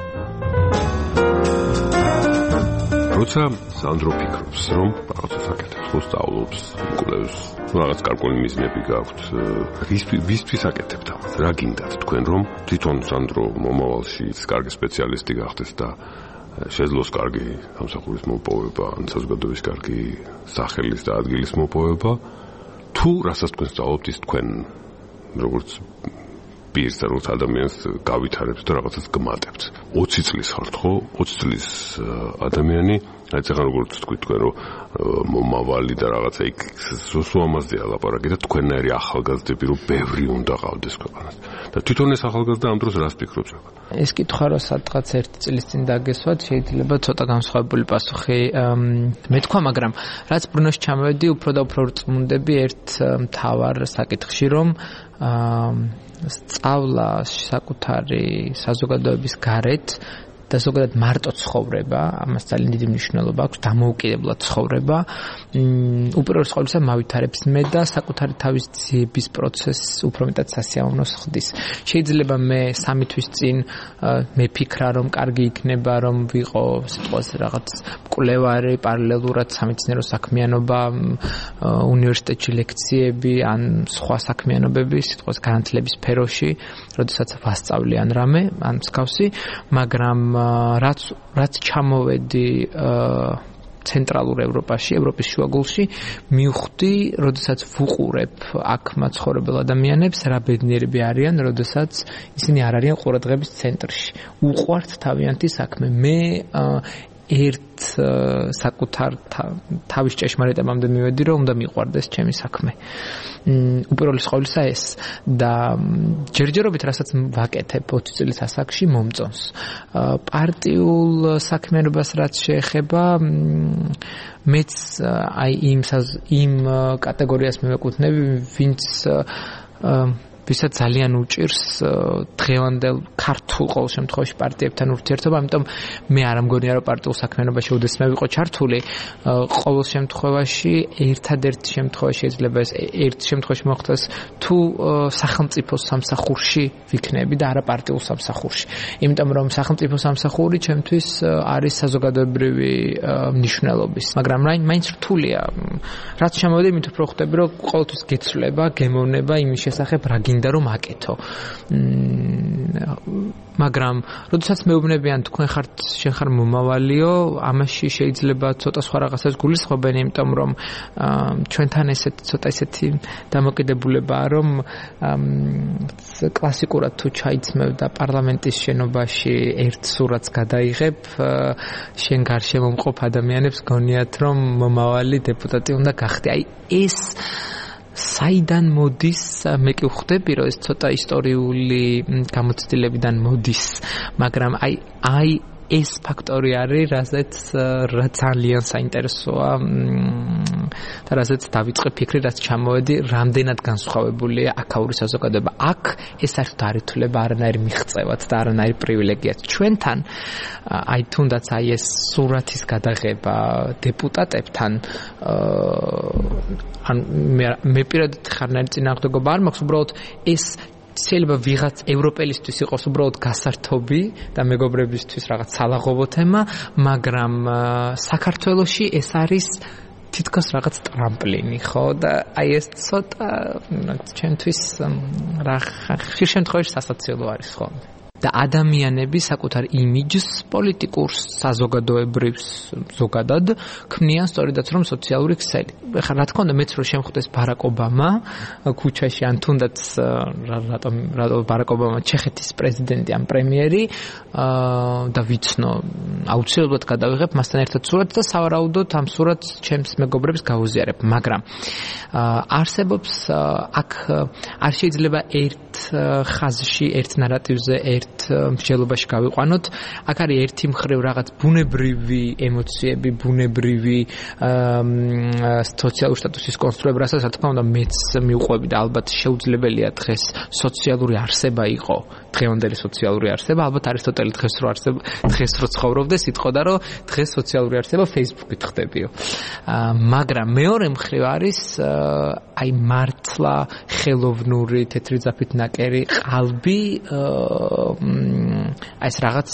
როცა სანდრო ფიქრობს, რომ რაღაცას აკეთებს, ხო სწავლობს, კვლევს, რაღაც კარგული მიზნები გაქვთ, ვისთვის აკეთებთ ამას? რა გინდათ თქვენ, რომ თვითონ სანდრო მომავალში კარგი სპეციალისტი გახდეს და შეძლოს კარგი სამსახურის მოპოვება, ან საზოგადოების კარგი სახელის და ადგილის მოპოვება, თუ რასაც თქვენ სწავლობთ, ის თქვენ როგორც პირს და როგორც ადამიანს გავითარებთ და რაღაცას გმატებთ. ოცი წლის ხართ, ხო? ოცი წლის ადამიანი, აი ეხლა როგორც თქვით თქვენ, რომ მომავალი და რაღაცა იქ სულ ამაზეა ლაპარაკი და თქვენნაირი ახალგაზრდები რომ ბევრი უნდა ყავდეს ქვეყანას. და თვითონ ეს ახალგაზრდა ამ დროს რას ფიქრობს? ეს კითხვა რომ სადღაც ერთი წლის წინ დაგესვათ, შეიძლება ცოტა განსხვავებული პასუხი მეთქვა, მაგრამ რაც ბრუნოში ჩამოვედი, უფრო და უფრო რწმუნდები ერთ მთავარ საკითხში, რომ სწავლა საკუთარი საზოგადოების გარეთ და ზოგადად მარტო ცხოვრება, ამას ძალიან დიდი მნიშვნელობა აქვს, დამოუკიდებლად ცხოვრება, უპირველეს ყოვლისა მავითარებს მე და საკუთარი თავის ძიების პროცესს უფრო მეტად სასიამოვნოს ხდის. შეიძლება მე სამი თვის წინ მეფიქრა, რომ კარგი იქნება, რომ ვიყო სიტყვაზე რაღაც მკვლევარი, პარალელურად სამეცნიერო საქმიანობა, უნივერსიტეტში ლექციები, ან სხვა საქმიანობები, სიტყვაზე განათლების სფეროში, როდესაც ვასწავლიან რამე, ან მსგავსი, მაგრამ რაც რაც ჩამოვედი ცენტრალურ ევროპაში, ევროპის შუაგულში, მივხვდი, როდესაც ვუყურებ აქ მაცხოვრებელ ადამიანებს, რა ბედნიერები არიან, როდესაც ისინი არ არიან ყურადღების ცენტრში. უყვართ თავიანთი საქმე. მე ერთ საკუთარ თავის ჭეშმარიტებამდე მივედი, რომ უნდა მიყვარდეს ჩემი საქმე. უპირველეს ყოვლისა ეს და ჯერჯერობით რასაც ვაკეთებ ოცი წლის ასაკში მომწონს. პარტიულ საქმიანობას რაც შეეხება, მეც აი იმ იმ კატეგორიას მივეკუთვნები, ვინც ვისაც ძალიან უჭირს დღევანდელ ქართულ ყოველ შემთხვევაში პარტიებთან ურთიერთობა, ამიტომ მე არ ამგონია რომ პარტიულ საქმიანობაში უდესმე ვიყო ჩართული. ყოველ შემთხვევაში ერთადერთ შემთხვევაში შეიძლება ეს ერთ შემთხვევაში მოხდეს თუ სახელმწიფო სამსახურში ვიქნები და არა პარტიულ სამსახურში. იმიტომ რომ სახელმწიფო სამსახური ჩემთვის არის საზოგადოებრივი მნიშვნელობის, მაგრამ მაინც რთულია. რაც შემოვიდა, იმით უფრო ხვდები, რომ ყოველთვის გეცვლება, გემოვნება იმის შესახებ, რა გინდა რომ აკეთო. მაგრამ როდესაც მეუბნებიან თქვენ ხართ შენ ხარ მომავალიო, ამაში შეიძლება ცოტა სხვა რაღაცას გულისხმობენ, იმიტომ რომ ჩვენთან ესეთ ცოტა ესეთი დამოკიდებულებაა, რომ კლასიკურად თუ ჩაიცმევ და პარლამენტის შენობაში ერთ სურათს გადაიღებ, შენ გარშემო მყოფ ადამიანებს გონიათ, რომ მომავალი დეპუტატი უნდა გახდე. აი ეს საიდან მოდის, მე კი ვხვდები, რომ ეს ცოტა ისტორიული გამოცდილებიდან მოდის, მაგრამ აი აი ეს ფაქტორი არის, რაზეც ძალიან საინტერესოა და რაზეც დავიწყე ფიქრი, რაც ჩამოვედი, რამდენად განსხვავებულია აქაური საზოგადოება. აქ ეს საერთოდ არ ითვლება არანაირ მიღწევად და არანაირ პრივილეგიად. ჩვენთან აი თუნდაც აი ეს სურათის გადაღება დეპუტატებთან ან მე პირადად ხარნაირი წინააღმდეგობა არ მაქვს, უბრალოდ ეს შეიძლება ვიღაც ევროპელისთვის იყოს უბრალოდ გასართობი და მეგობრებისთვის რაღაც სალაღობო თემა, მაგრამ საქართველოში ეს არის თითქოს რაღაც ტრამპლინი, ხო? და აი ეს ცოტა ჩემთვის რა ხშირ შემთხვევაში სასაცილო არის ხოლმე. და ადამიანები საკუთარ იმიჯს პოლიტიკურ საზოგადოებრივს ზოგადად ქმნიან სწორედაც რომ სოციალური ქსელი. ეხლა რა თქმა უნდა მეც რო შემხვდეს ბარაკ ობამა ქუჩაში ან თუნდაც რატომ რატომ ბარაკ ობამა ჩეხეთის პრეზიდენტი ან პრემიერი და ვიცნო აუცილებლად გადავიღებ მასთან ერთად სურათს და სავარაუდოდ ამ სურათს ჩემს მეგობრებს გავუზიარებ, მაგრამ არსებობს აქ არ შეიძლება ერთ ხაზში, ერთ ნარატივზე, ერთ მსჯელობაში გავიყვანოთ. აქ არის ერთი მხრივ რაღაც ბუნებრივი ემოციები, ბუნებრივი სოციალური სტატუსის კონსტრუირება, რასაც რა თქმა უნდა მეც მიუყვები და ალბათ შეუძლებელია დღეს სოციალური არსება იყო, დღევანდელი სოციალური არსება, ალბათ არისტოტელი დღეს რო არსება, დღეს რო ცხოვრობდეს, იტყოდა რომ დღეს სოციალური არსება Facebook-ით ხდებიო. მაგრამ მეორე მხრივ არის აი მართლა ხელოვნური, თეთრი ძაფით ნაკერი ყალბი, აი ეს რაღაც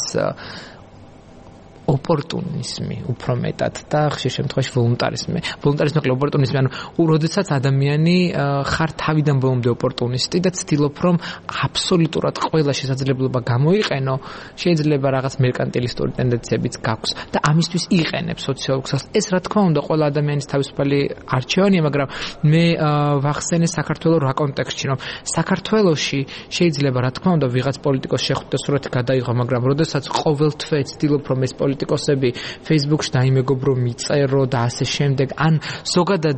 ოპორტუნიზმი უფრო მეტად და ხშირ შემთხვევაში ვოლუნტარიზმი. ვოლუნტარიზმი და ოპორტუნიზმი, ანუ როდესაც ადამიანი ხარ თავიდან ბოლომდე ოპორტუნისტი და ცდილობ რომ აბსოლუტურად ყველა შესაძლებლობა გამოიყენო, შეიძლება რაღაც მერკანტილისტური ტენდენციებიც გაქვს და ამისთვის იყენებს სოციალურ ქსელს. ეს რა თქმა უნდა ყველა ადამიანის თავისუფალი არჩევანია, მაგრამ მე ვახსენე საქართველოს რა კონტექსტში, რომ საქართველოში შეიძლება რა თქმა უნდა ვიღაც პოლიტიკოს შეხვდა სურათი გადაიღო, მაგრამ როდესაც ყოველთვე ცდილობ რომ ეს პოლიტიკოსები Facebook-ში დაიმეგობრო, მიწერო და ასე შემდეგ, ან ზოგადად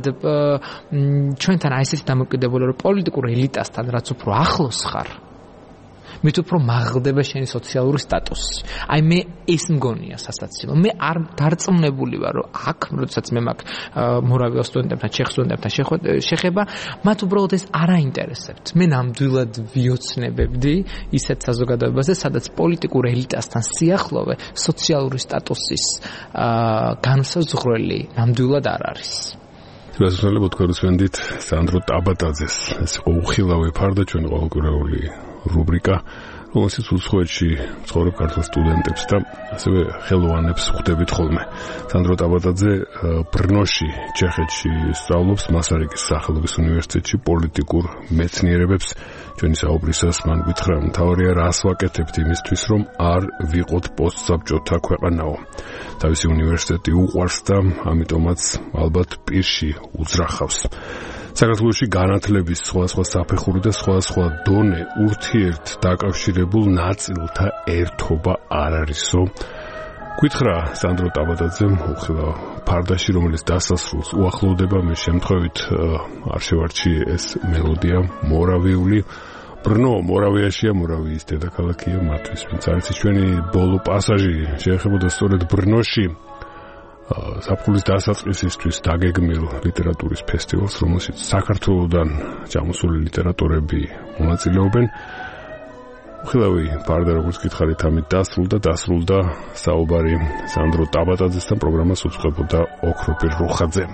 ჩვენთან აი ესეთი დამოკიდებულება, რომ პოლიტიკურ ელიტასთან რაც უფრო ახლოს ხარ, მით უფრო მაღლდება შენი სოციალური სტატუსი. აი მე ეს მგონია სასაცილო. მე არ დარწმუნებული ვარ, რომ აქ, როდესაც მე მაქვს მორავია სტუდენტებთან, ჩეხ სტუდენტებთან შეხება, მათ უბრალოდ ეს არ აინტერესებთ. მე ნამდვილად ვიოცნებებდი ისეთ საზოგადოებაზე, სადაც პოლიტიკურ ელიტასთან სიახლოვე სოციალური სტატუსის განსაზღვრელი ნამდვილად არ არის. შესაძლებლად თქვენდით სანდრო ტაბატაძეს, ეს იყო უხილავი ფარდა ჩვენ ყოველკვირეული რუბრიკა, რომელსაც უცხოეთში ცხოვრობ ქართულ სტუდენტებს და ასევე ხელოვანებს ხვდებით ხოლმე. სანდრო ტაბატაძე ბრნოში, ჩეხეთში სწავლობს მასარიკის სახელობის უნივერსიტეტში პოლიტიკურ მეცნიერებებს. ჩვენი საუბრისას მან გითხრა, მთავარია რას ვაკეთებთ იმისთვის, რომ არ ვიყოთ პოსტსაბჭოთა ქვეყანაო. თავისი უნივერსიტეტი უყვარს და ამიტომაც ალბათ პირში უძრახავს. საქართველოში განათლების სხვადასხვა საფეხური და სხვადასხვა დონე ურთიერთ დაკავშირებულ ნაწილთა ერთობა არ არისო. გითხრა სანდრო ტაბატაძემ უხილავ ფარდაში, რომელიც დასასრულს უახლოვდება, მე შემთხვევით არ შევარჩიე ეს მელოდია მორავიული. ბრნო მორავიაშია, მორავიის დედაქალაქია, მათთვის ვინც არის ჩვენი ბოლო პასაჟი შეეხებოდა სწორედ ბრნოში. ზაფხულის დასაწყისისთვის დაგეგმილ ლიტერატურის ფესტივალს, რომელშიც საქართველოსდან ჩამოსული ლიტერატორები მონაწილეობენ. ხილავი პარდა როგორც გითხარით ამით დასრულდა, დასრულდა საუბარი სანდრო ტაბატაძესთან, პროგრამას უძღვებოდა ოქროპირ რუხაძე.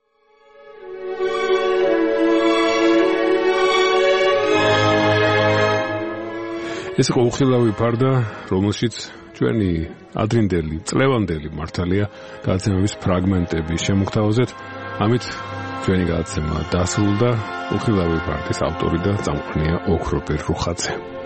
ეს იყო უხილავი პარდა, რომელშიც ჩვენი ადრინდელი, წლევანდელი მართალია გადაცემების ფრაგმენტები შემოგთავაზეთ. ამით ჩვენი გადაცემა დასრულდა. უხილავი პარდის ავტორი და წამყვანია ოქროპირ რუხაძე.